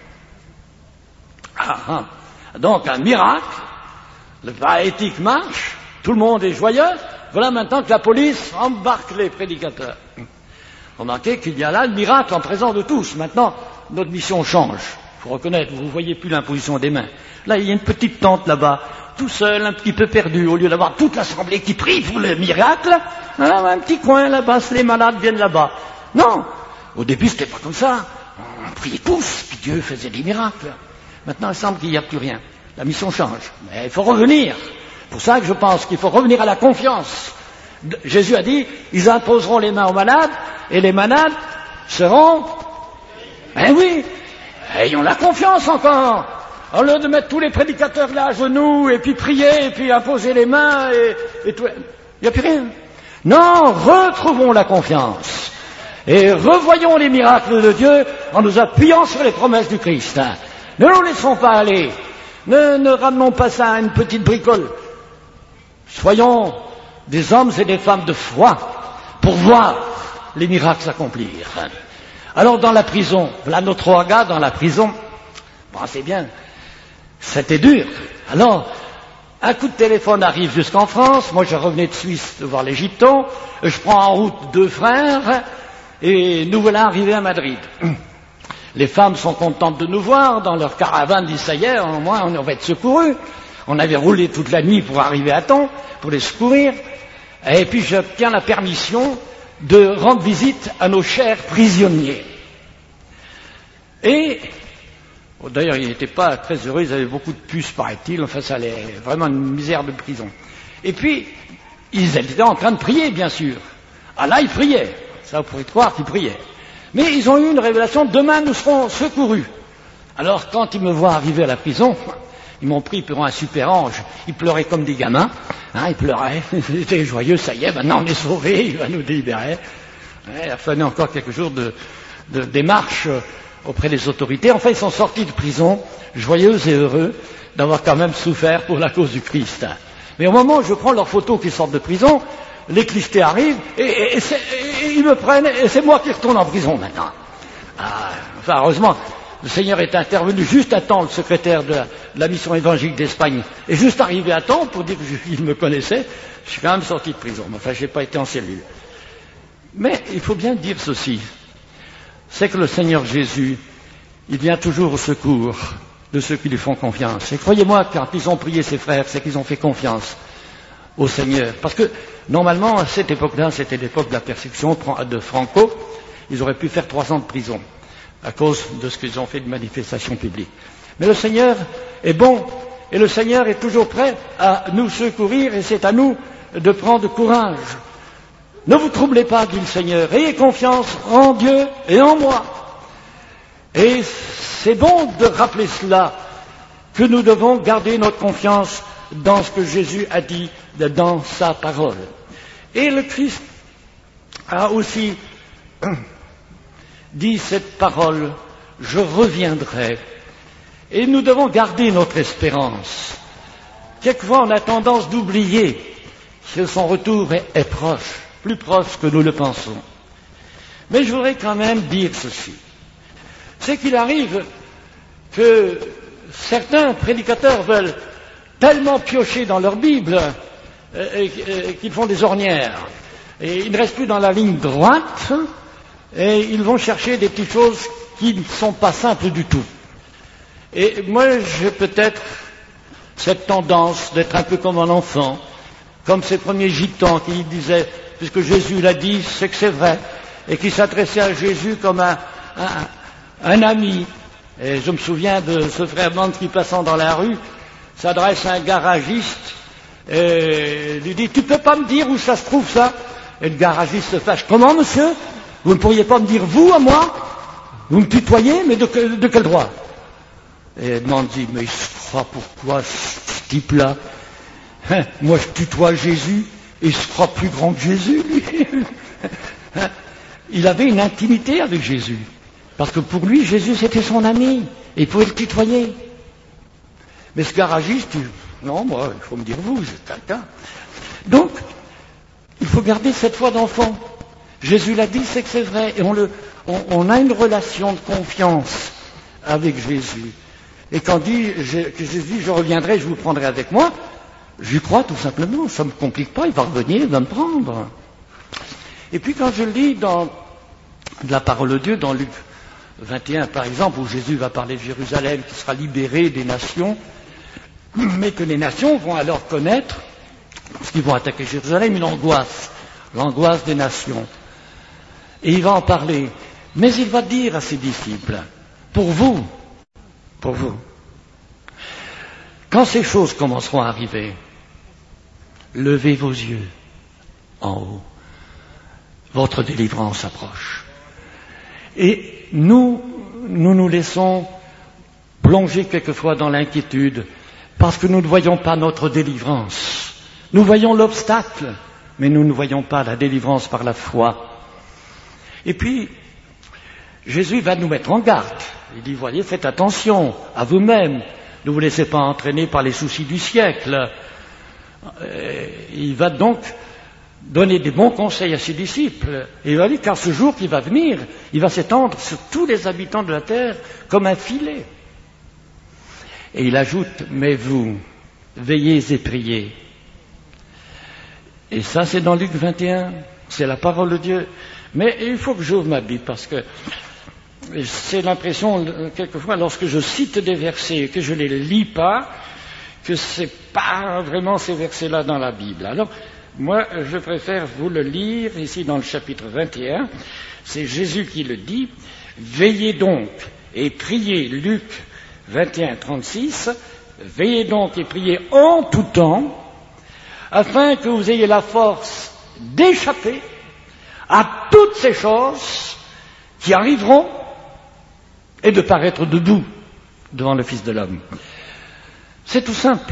Ah, ah. Donc, un miracle, le paralytique marche, tout le monde est joyeux, voilà maintenant que la police embarque les prédicateurs. Remarquez qu'il y a là le miracle en présence de tous. Maintenant, notre mission change. Il faut reconnaître, vous ne voyez plus l'imposition des mains. Là, il y a une petite tente là-bas, tout seul, un petit peu perdu, au lieu d'avoir toute l'assemblée qui prie pour le miracle, alors, un petit coin là-bas, les malades viennent là-bas. Non, au début, c'était pas comme ça. On priait tous, puis Dieu faisait des miracles. Maintenant, il semble qu'il n'y a plus rien. La mission change. Mais il faut revenir. C'est pour ça que je pense qu'il faut revenir à la confiance. Jésus a dit, ils imposeront les mains aux malades, et les malades seront... Ben oui, ayons la confiance encore. Au lieu de mettre tous les prédicateurs là à genoux, et puis prier, et puis imposer les mains, et, et tout... Il n'y a plus rien. Non, retrouvons la confiance. Et revoyons les miracles de Dieu en nous appuyant sur les promesses du Christ. Ne nous laissons pas aller. Ne, ne ramenons pas ça à une petite bricole. Soyons des hommes et des femmes de foi pour voir les miracles s'accomplir. Alors dans la prison, voilà nos trois gars dans la prison. Bon, c'est bien. C'était dur. Alors, un coup de téléphone arrive jusqu'en France. Moi, je revenais de Suisse de voir les Gitans. Je prends en route deux frères. Et nous voilà arrivés à Madrid. Les femmes sont contentes de nous voir dans leur caravane, disent ça y est, au moins on va être secourus. On avait roulé toute la nuit pour arriver à temps, pour les secourir. Et puis j'obtiens la permission de rendre visite à nos chers prisonniers. Et, oh, d'ailleurs ils n'étaient pas très heureux, ils avaient beaucoup de puces paraît-il, enfin ça allait vraiment une misère de prison. Et puis, ils étaient en train de prier bien sûr. Ah là ils priaient. Ça, vous pourrez croire qu'ils priaient. Mais ils ont eu une révélation, demain nous serons secourus. Alors, quand ils me voient arriver à la prison, ils m'ont pris pour un super ange. Ils pleuraient comme des gamins. Hein, ils pleuraient. Ils étaient joyeux, ça y est, maintenant on est sauvés, il va nous délibérer. Ouais, il a fallu encore quelques jours de, de démarche auprès des autorités. Enfin, ils sont sortis de prison, joyeux et heureux d'avoir quand même souffert pour la cause du Christ. Mais au moment où je prends leurs photos qui sortent de prison, les clichetés arrivent, et, et, et, et ils me prennent, et c'est moi qui retourne en prison maintenant. Ah, enfin, heureusement, le Seigneur est intervenu juste à temps, le secrétaire de la, de la mission évangélique d'Espagne, est juste arrivé à temps pour dire qu'il me connaissait. Je suis quand même sorti de prison, mais enfin, je n'ai pas été en cellule. Mais il faut bien dire ceci, c'est que le Seigneur Jésus, il vient toujours au secours de ceux qui lui font confiance. Et croyez-moi, quand ils ont prié ses frères, c'est qu'ils ont fait confiance au Seigneur. Parce que, normalement, à cette époque-là, c'était l'époque de la persécution de Franco, ils auraient pu faire trois ans de prison, à cause de ce qu'ils ont fait de manifestations publiques. Mais le Seigneur est bon, et le Seigneur est toujours prêt à nous secourir, et c'est à nous de prendre courage. Ne vous troublez pas, dit le Seigneur, ayez confiance en Dieu et en moi. Et c'est bon de rappeler cela, que nous devons garder notre confiance dans ce que Jésus a dit dans sa parole. Et le Christ a aussi dit cette parole, je reviendrai. Et nous devons garder notre espérance. Quelquefois on a tendance d'oublier que son retour est, est proche, plus proche que nous le pensons. Mais je voudrais quand même dire ceci. C'est qu'il arrive que certains prédicateurs veulent tellement piocher dans leur Bible euh, euh, qu'ils font des ornières. Et ils ne restent plus dans la ligne droite et ils vont chercher des petites choses qui ne sont pas simples du tout. Et moi, j'ai peut-être cette tendance d'être un peu comme un enfant, comme ces premiers gitans qui disaient, puisque Jésus l'a dit, c'est que c'est vrai, et qui s'adressaient à Jésus comme un, un, un ami. Et je me souviens de ce frère Mande qui, passant dans la rue, s'adresse à un garagiste et lui dit « Tu peux pas me dire où ça se trouve ça ?» Et le garagiste se fâche « Comment, monsieur? Vous ne pourriez pas me dire vous à moi? Vous me tutoyez, mais de, de quel droit ?» Et Mande dit « Mais il se fera pourquoi ce type-là? Hein, moi je tutoie Jésus et il se fera plus grand que Jésus, lui. » Hein, il avait une intimité avec Jésus. Parce que pour lui, Jésus, c'était son ami. Et il pouvait le tutoyer. Mais ce garagiste, il, non, moi, il faut me dire vous, c'est quelqu'un. Donc, il faut garder cette foi d'enfant. Jésus l'a dit, c'est que c'est vrai. Et on, le, on, on a une relation de confiance avec Jésus. Et quand dit, je, que Jésus dit, je reviendrai, je vous prendrai avec moi, j'y crois tout simplement. Ça ne me complique pas, il va revenir, il va me prendre. Et puis quand je lis dans la parole de Dieu, dans Luc vingt et un par exemple, où Jésus va parler de Jérusalem qui sera libérée des nations, mais que les nations vont alors connaître, parce qu'ils vont attaquer Jérusalem, une angoisse, l'angoisse des nations. Et il va en parler. Mais il va dire à ses disciples, pour vous, pour vous, quand ces choses commenceront à arriver, levez vos yeux en haut. Votre délivrance approche. Et nous, nous nous laissons plonger quelquefois dans l'inquiétude parce que nous ne voyons pas notre délivrance. Nous voyons l'obstacle, mais nous ne voyons pas la délivrance par la foi. Et puis, Jésus va nous mettre en garde. Il dit, voyez, faites attention à vous-même. Ne vous laissez pas entraîner par les soucis du siècle. Il va donc donner des bons conseils à ses disciples. Et il va dire, car ce jour qui va venir, il va s'étendre sur tous les habitants de la terre comme un filet. Et il ajoute, mais vous, veillez et priez. Et ça, c'est dans Luc vingt et un, c'est la parole de Dieu. Mais il faut que j'ouvre ma Bible, parce que c'est l'impression, quelquefois, lorsque je cite des versets et que je ne les lis pas, que c'est pas vraiment ces versets-là dans la Bible. Alors, moi, je préfère vous le lire ici dans le chapitre vingt et un. C'est Jésus qui le dit. Veillez donc et priez, Luc vingt et un, trente-six. Veillez donc et priez en tout temps, afin que vous ayez la force d'échapper à toutes ces choses qui arriveront et de paraître debout devant le Fils de l'homme. C'est tout simple.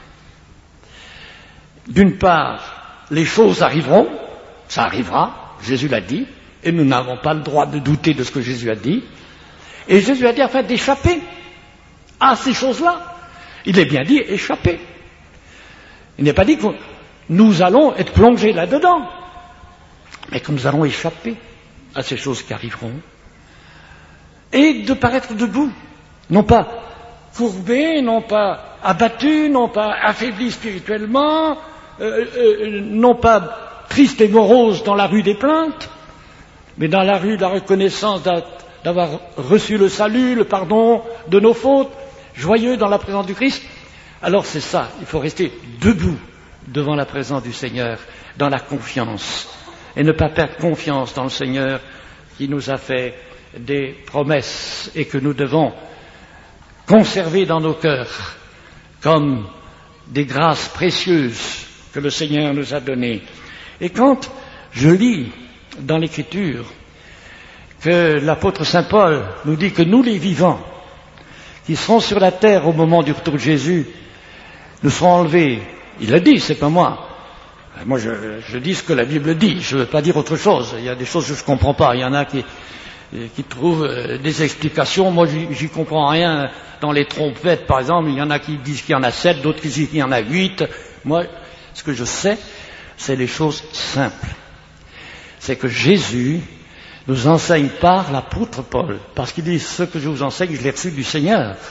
D'une part, les choses arriveront, ça arrivera, Jésus l'a dit, et nous n'avons pas le droit de douter de ce que Jésus a dit. Et Jésus a dit afin d'échapper à ces choses-là. Il est bien dit échapper. Il n'est pas dit que nous allons être plongés là-dedans, mais que nous allons échapper à ces choses qui arriveront. Et de paraître debout, non pas courbés, non pas abattus, non pas affaiblis spirituellement, Euh, euh, non pas triste et morose dans la rue des plaintes, mais dans la rue de la reconnaissance d'avoir reçu le salut, le pardon de nos fautes, joyeux dans la présence du Christ. Alors c'est ça, il faut rester debout devant la présence du Seigneur, dans la confiance, et ne pas perdre confiance dans le Seigneur qui nous a fait des promesses et que nous devons conserver dans nos cœurs comme des grâces précieuses que le Seigneur nous a donné. Et quand je lis dans l'Écriture que l'apôtre Saint Paul nous dit que nous les vivants, qui seront sur la terre au moment du retour de Jésus, nous serons enlevés. Il l'a dit, c'est pas moi. Moi, je, je dis ce que la Bible dit, je ne veux pas dire autre chose. Il y a des choses que je ne comprends pas. Il y en a qui, qui trouvent des explications. Moi, j'y, j'y comprends rien. Dans les trompettes, par exemple, il y en a qui disent qu'il y en a sept, d'autres qui disent qu'il y en a huit. Moi, ce que je sais, c'est les choses simples. C'est que Jésus nous enseigne par l'apôtre Paul, parce qu'il dit, ce que je vous enseigne, je l'ai reçu du Seigneur.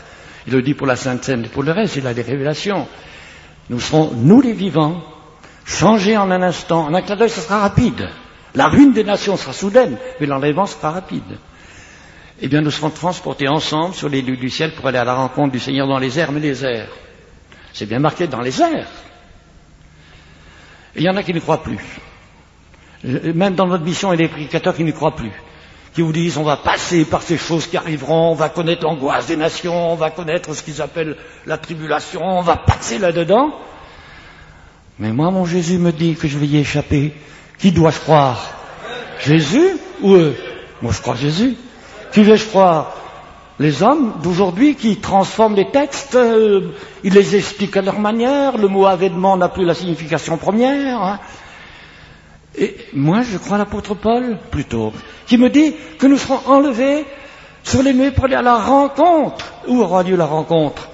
Il le dit pour la Sainte Seine et pour le reste, il a des révélations. Nous serons, nous les vivants, changés en un instant. En un clin d'œil, ce sera rapide. La ruine des nations sera soudaine, mais l'enlèvement sera rapide. Eh bien, nous serons transportés ensemble sur les lieux du ciel pour aller à la rencontre du Seigneur dans les airs, mais les airs. C'est bien marqué dans les airs. Et il y en a qui ne croient plus. Même dans notre mission, il y a des prédicateurs qui ne croient plus. Qui vous disent, on va passer par ces choses qui arriveront, on va connaître l'angoisse des nations, on va connaître ce qu'ils appellent la tribulation, on va passer là-dedans. Mais moi, mon Jésus me dit que je vais y échapper. Qui dois-je croire? Jésus ou eux? Moi, je crois Jésus. Qui vais-je croire? Les hommes d'aujourd'hui qui transforment les textes, euh, ils les expliquent à leur manière, le mot avènement n'a plus la signification première. Hein. Et moi, je crois l'apôtre Paul, plutôt, qui me dit que nous serons enlevés sur les nuées pour aller à la rencontre. Où aura lieu la rencontre?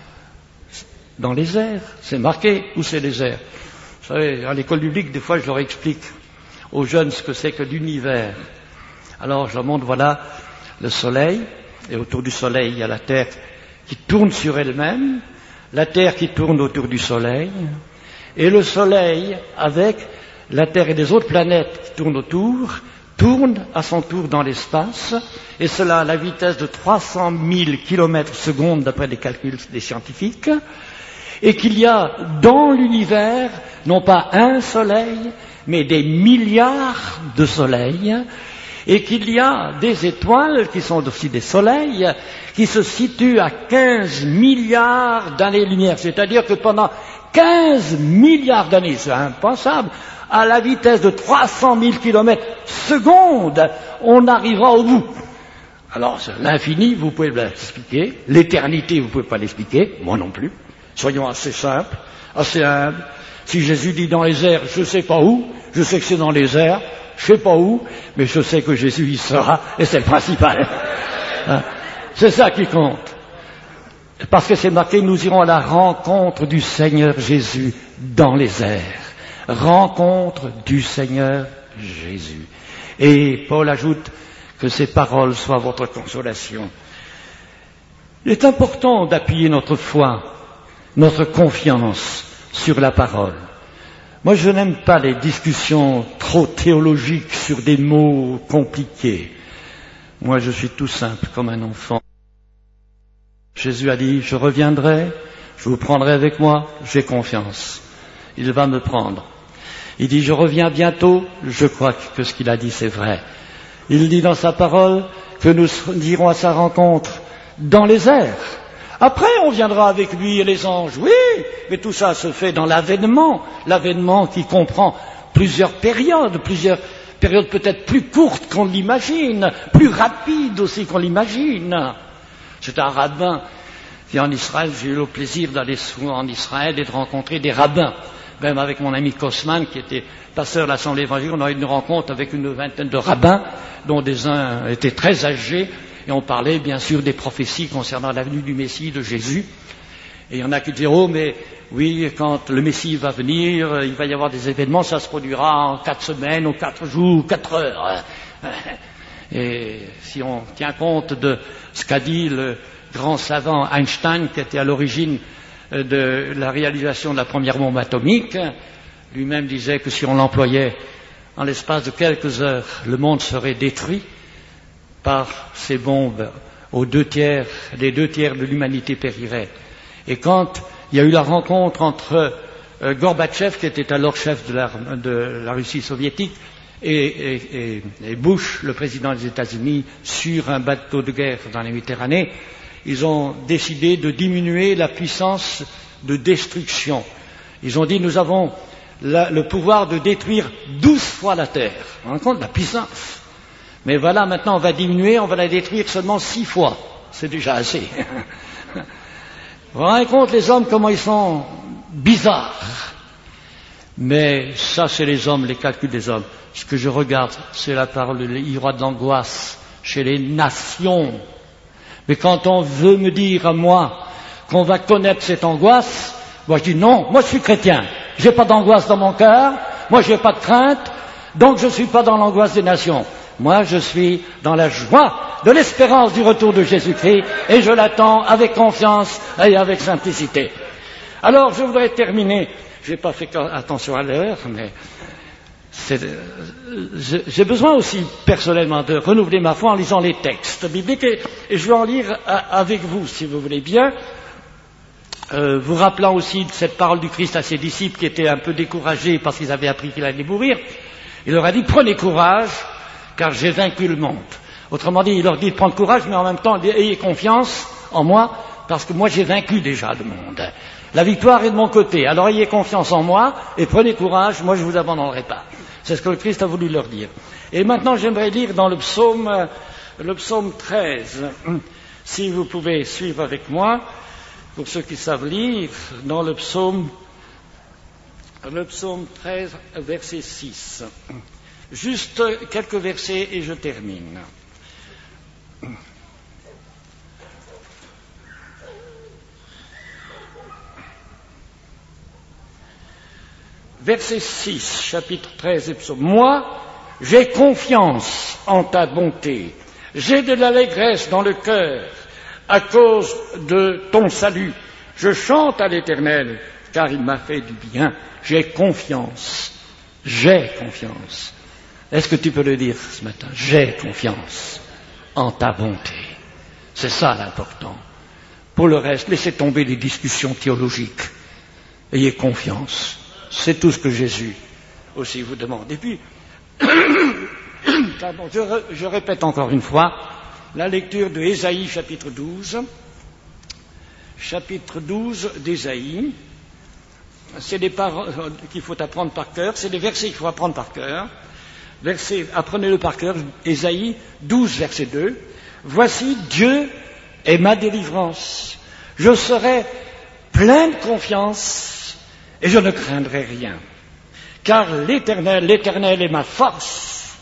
Dans les airs. C'est marqué où c'est les airs. Vous savez, à l'école biblique, des fois, je leur explique aux jeunes ce que c'est que l'univers. Alors, je leur montre, voilà, le soleil, et autour du soleil, il y a la terre qui tourne sur elle-même, la terre qui tourne autour du soleil, et le soleil, avec la Terre et les autres planètes qui tournent autour, tourne à son tour dans l'espace, et cela à la vitesse de trois cent mille kilomètres secondes d'après les calculs des scientifiques, et qu'il y a dans l'univers, non pas un soleil, mais des milliards de soleils, et qu'il y a des étoiles qui sont aussi des soleils, qui se situent à quinze milliards d'années-lumière, c'est-à-dire que pendant quinze milliards d'années, c'est impensable, à la vitesse de trois cent mille kilomètres secondes, on arrivera au bout. Alors, l'infini, vous pouvez l'expliquer, l'éternité, vous ne pouvez pas l'expliquer, moi non plus. Soyons assez simples, assez humbles. Si Jésus dit dans les airs, je ne sais pas où, je sais que c'est dans les airs, je ne sais pas où, mais je sais que Jésus y sera, et c'est le principal. Hein? C'est ça qui compte. Parce que c'est marqué, nous irons à la rencontre du Seigneur Jésus dans les airs. Rencontre du Seigneur Jésus. Et Paul ajoute que ces paroles soient votre consolation. Il est important d'appuyer notre foi, notre confiance sur la parole. Moi, je n'aime pas les discussions trop théologiques sur des mots compliqués. Moi, je suis tout simple comme un enfant. Jésus a dit, je reviendrai, je vous prendrai avec moi, j'ai confiance. Il va me prendre. Il dit, je reviens bientôt, je crois que ce qu'il a dit, c'est vrai. Il dit dans sa parole que nous irons à sa rencontre dans les airs. Après, on viendra avec lui et les anges, oui, mais tout ça se fait dans l'avènement, l'avènement qui comprend plusieurs périodes, plusieurs périodes peut-être plus courtes qu'on l'imagine, plus rapides aussi qu'on l'imagine. C'est un rabbin qui en Israël, j'ai eu le plaisir d'aller souvent en Israël et de rencontrer des rabbins. Même avec mon ami Kosman, qui était pasteur de l'Assemblée évangélique, on a eu une rencontre avec une vingtaine de rabbins, dont des uns étaient très âgés, et on parlait bien sûr des prophéties concernant la venue du Messie, de Jésus. Et il y en a qui disaient, oh mais oui, quand le Messie va venir, il va y avoir des événements, ça se produira en quatre semaines, ou quatre jours, ou quatre heures. Et si on tient compte de ce qu'a dit le grand savant Einstein, qui était à l'origine de la réalisation de la première bombe atomique, lui-même disait que si on l'employait en l'espace de quelques heures, le monde serait détruit par ces bombes. Aux deux tiers, les deux tiers de l'humanité périrait. Et quand il y a eu la rencontre entre euh, Gorbatchev, qui était alors chef de la, de la Russie soviétique, et, et, et, et Bush, le président des États-Unis, sur un bateau de guerre dans la Méditerranée, ils ont décidé de diminuer la puissance de destruction. Ils ont dit, nous avons la, le pouvoir de détruire douze fois la Terre. Vous vous rendez compte, la puissance. Mais voilà, maintenant on va diminuer, on va la détruire seulement six fois. C'est déjà assez. Vous vous rendez compte, les hommes, comment ils sont bizarres. Mais ça, c'est les hommes, les calculs des hommes. Ce que je regarde, c'est la parole, il y aura de l'angoisse chez les nations. Mais quand on veut me dire à moi qu'on va connaître cette angoisse, moi je dis non, moi je suis chrétien, j'ai pas d'angoisse dans mon cœur, moi j'ai pas de crainte, donc je suis pas dans l'angoisse des nations. Moi, je suis dans la joie de l'espérance du retour de Jésus-Christ et je l'attends avec confiance et avec simplicité. Alors, je voudrais terminer. Je n'ai pas fait attention à l'heure, mais c'est, j'ai besoin aussi personnellement de renouveler ma foi en lisant les textes bibliques et, et je vais en lire à, avec vous, si vous voulez bien. Euh, vous rappelant aussi de cette parole du Christ à ses disciples qui étaient un peu découragés parce qu'ils avaient appris qu'il allait mourir. Il leur a dit, prenez courage, car j'ai vaincu le monde. Autrement dit, il leur dit de prendre courage, mais en même temps, ayez confiance en moi, parce que moi j'ai vaincu déjà le monde. La victoire est de mon côté, alors ayez confiance en moi, et prenez courage, moi je ne vous abandonnerai pas. C'est ce que le Christ a voulu leur dire. Et maintenant, j'aimerais lire dans le psaume, le psaume treize, si vous pouvez suivre avec moi, pour ceux qui savent lire, dans le psaume, le psaume treize, verset six. Juste quelques versets et je termine. Verset six, chapitre treize du psaume. Moi, j'ai confiance en ta bonté, j'ai de l'allégresse dans le cœur, à cause de ton salut. Je chante à l'Éternel, car il m'a fait du bien. J'ai confiance. J'ai confiance. Est-ce que tu peux le dire ce matin? J'ai confiance en ta bonté. C'est ça l'important. Pour le reste, laissez tomber les discussions théologiques. Ayez confiance. C'est tout ce que Jésus aussi vous demande. Et puis, pardon, je, re, je répète encore une fois, la lecture de Ésaïe chapitre douze, chapitre douze d'Ésaïe, c'est des paroles qu'il faut apprendre par cœur, c'est des versets qu'il faut apprendre par cœur. Verset, apprenez-le par cœur, Ésaïe douze, verset deux. Voici, Dieu est ma délivrance. Je serai plein de confiance et je ne craindrai rien. Car l'Éternel, l'Éternel est ma force.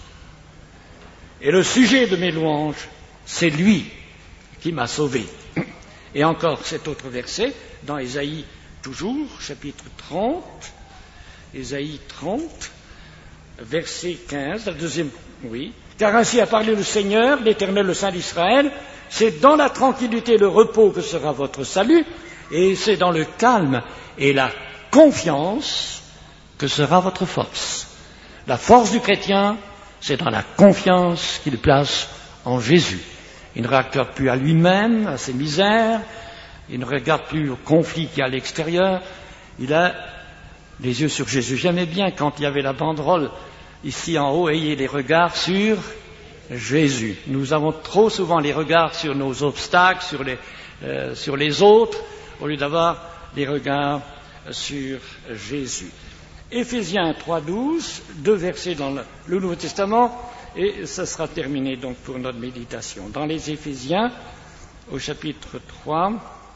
Et le sujet de mes louanges, c'est lui qui m'a sauvé. Et encore cet autre verset, dans Ésaïe toujours, chapitre trente, Ésaïe trente, verset quinze, la deuxième, oui. Car ainsi a parlé le Seigneur, l'Éternel, le Saint d'Israël, c'est dans la tranquillité et le repos que sera votre salut, et c'est dans le calme et la confiance que sera votre force. La force du chrétien, c'est dans la confiance qu'il place en Jésus. Il ne regarde plus à lui-même, à ses misères, il ne regarde plus au conflit qu'il y a à l'extérieur, il a les yeux sur Jésus. J'aimais bien quand il y avait la banderole ici en haut, ayez les regards sur Jésus. Nous avons trop souvent les regards sur nos obstacles, sur les, euh, sur les autres, au lieu d'avoir les regards sur Jésus. Éphésiens trois douze, deux versets dans le, le Nouveau Testament, et ça sera terminé donc pour notre méditation. Dans les Éphésiens, au chapitre trois,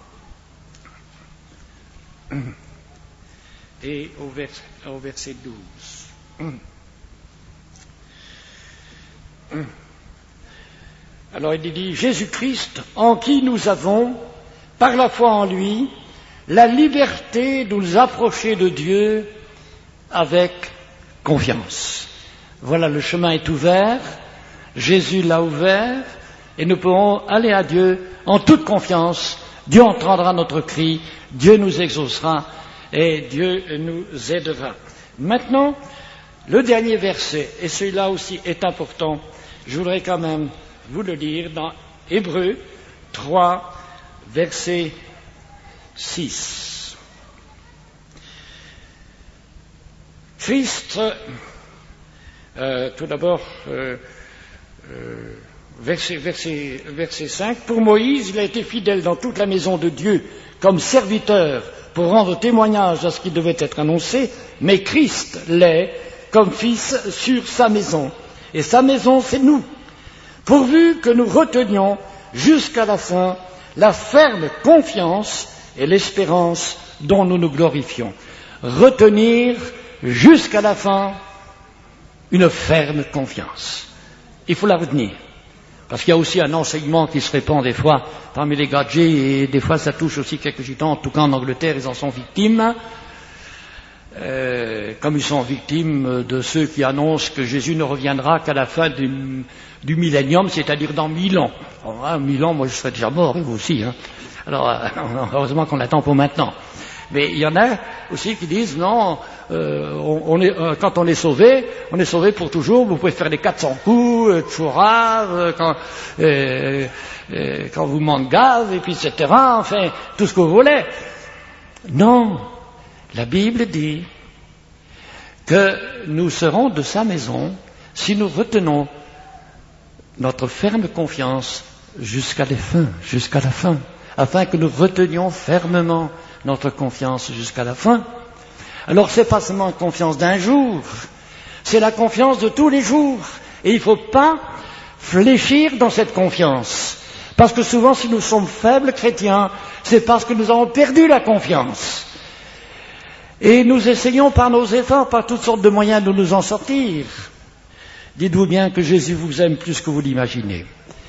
et au, vers, au verset douze. Alors il dit, Jésus-Christ, en qui nous avons, par la foi en lui, la liberté de nous approcher de Dieu avec confiance. Voilà, le chemin est ouvert, Jésus l'a ouvert, et nous pourrons aller à Dieu en toute confiance. Dieu entendra notre cri, Dieu nous exaucera, et Dieu nous aidera. Maintenant, le dernier verset, et celui-là aussi est important, je voudrais quand même vous le lire dans Hébreux trois, verset six. Christ, euh, tout d'abord, euh, euh, verset, verset, verset cinq, pour Moïse, il a été fidèle dans toute la maison de Dieu comme serviteur pour rendre témoignage à ce qui devait être annoncé, mais Christ l'est comme fils sur sa maison. Et sa maison, c'est nous, pourvu que nous retenions jusqu'à la fin la ferme confiance et l'espérance dont nous nous glorifions. Retenir jusqu'à la fin une ferme confiance. Il faut la retenir. Parce qu'il y a aussi un enseignement qui se répand des fois parmi les gadgets, et des fois ça touche aussi quelques gitans, en tout cas en Angleterre, ils en sont victimes. euh, comme ils sont victimes de ceux qui annoncent que Jésus ne reviendra qu'à la fin du, du millénium, c'est-à-dire dans mille ans. Alors, hein, mille ans, moi je serais déjà mort, et vous aussi. Hein. Alors, euh, heureusement qu'on l'attend pour maintenant. Mais il y en a aussi qui disent non, euh, on, on est, euh, quand on est sauvé, on est sauvé pour toujours. Vous pouvez faire les quatre cents coups, euh, chourave, euh, quand, euh, euh, quand vous manquez gave, et puis et cetera. Enfin, tout ce que vous voulez. Non, la Bible dit que nous serons de sa maison si nous retenons notre ferme confiance jusqu'à la fin, jusqu'à la fin, afin que nous retenions fermement notre confiance jusqu'à la fin. Alors c'est pas seulement la confiance d'un jour, c'est la confiance de tous les jours. Et il ne faut pas fléchir dans cette confiance. Parce que souvent, si nous sommes faibles chrétiens, c'est parce que nous avons perdu la confiance. Et nous essayons par nos efforts, par toutes sortes de moyens de nous en sortir. Dites-vous bien que Jésus vous aime plus que vous l'imaginez.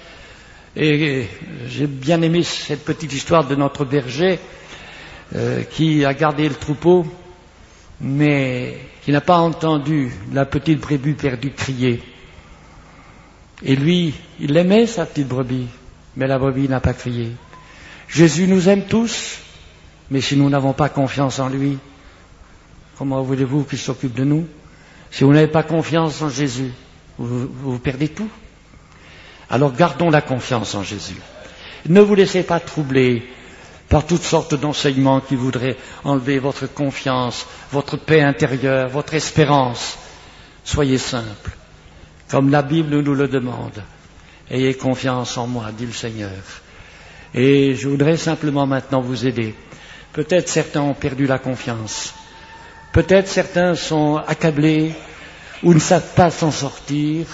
Et j'ai bien aimé cette petite histoire de notre berger euh, qui a gardé le troupeau, mais qui n'a pas entendu la petite brebis perdue crier. Et lui, il aimait sa petite brebis, mais la brebis n'a pas crié. Jésus nous aime tous, mais si nous n'avons pas confiance en lui, comment voulez-vous qu'il s'occupe de nous? Si vous n'avez pas confiance en Jésus, vous, vous perdez tout. Alors gardons la confiance en Jésus. Ne vous laissez pas troubler par toutes sortes d'enseignements qui voudraient enlever votre confiance, votre paix intérieure, votre espérance. Soyez simple, comme la Bible nous le demande. Ayez confiance en moi, dit le Seigneur. Et je voudrais simplement maintenant vous aider. Peut-être certains ont perdu la confiance. Peut-être certains sont accablés ou ne savent pas s'en sortir.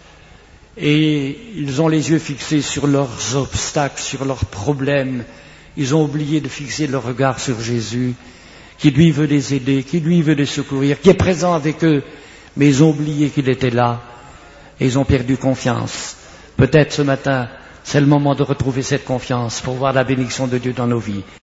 Et ils ont les yeux fixés sur leurs obstacles, sur leurs problèmes. Ils ont oublié de fixer leur regard sur Jésus, qui lui veut les aider, qui lui veut les secourir, qui est présent avec eux. Mais ils ont oublié qu'il était là et ils ont perdu confiance. Peut-être ce matin, c'est le moment de retrouver cette confiance pour voir la bénédiction de Dieu dans nos vies.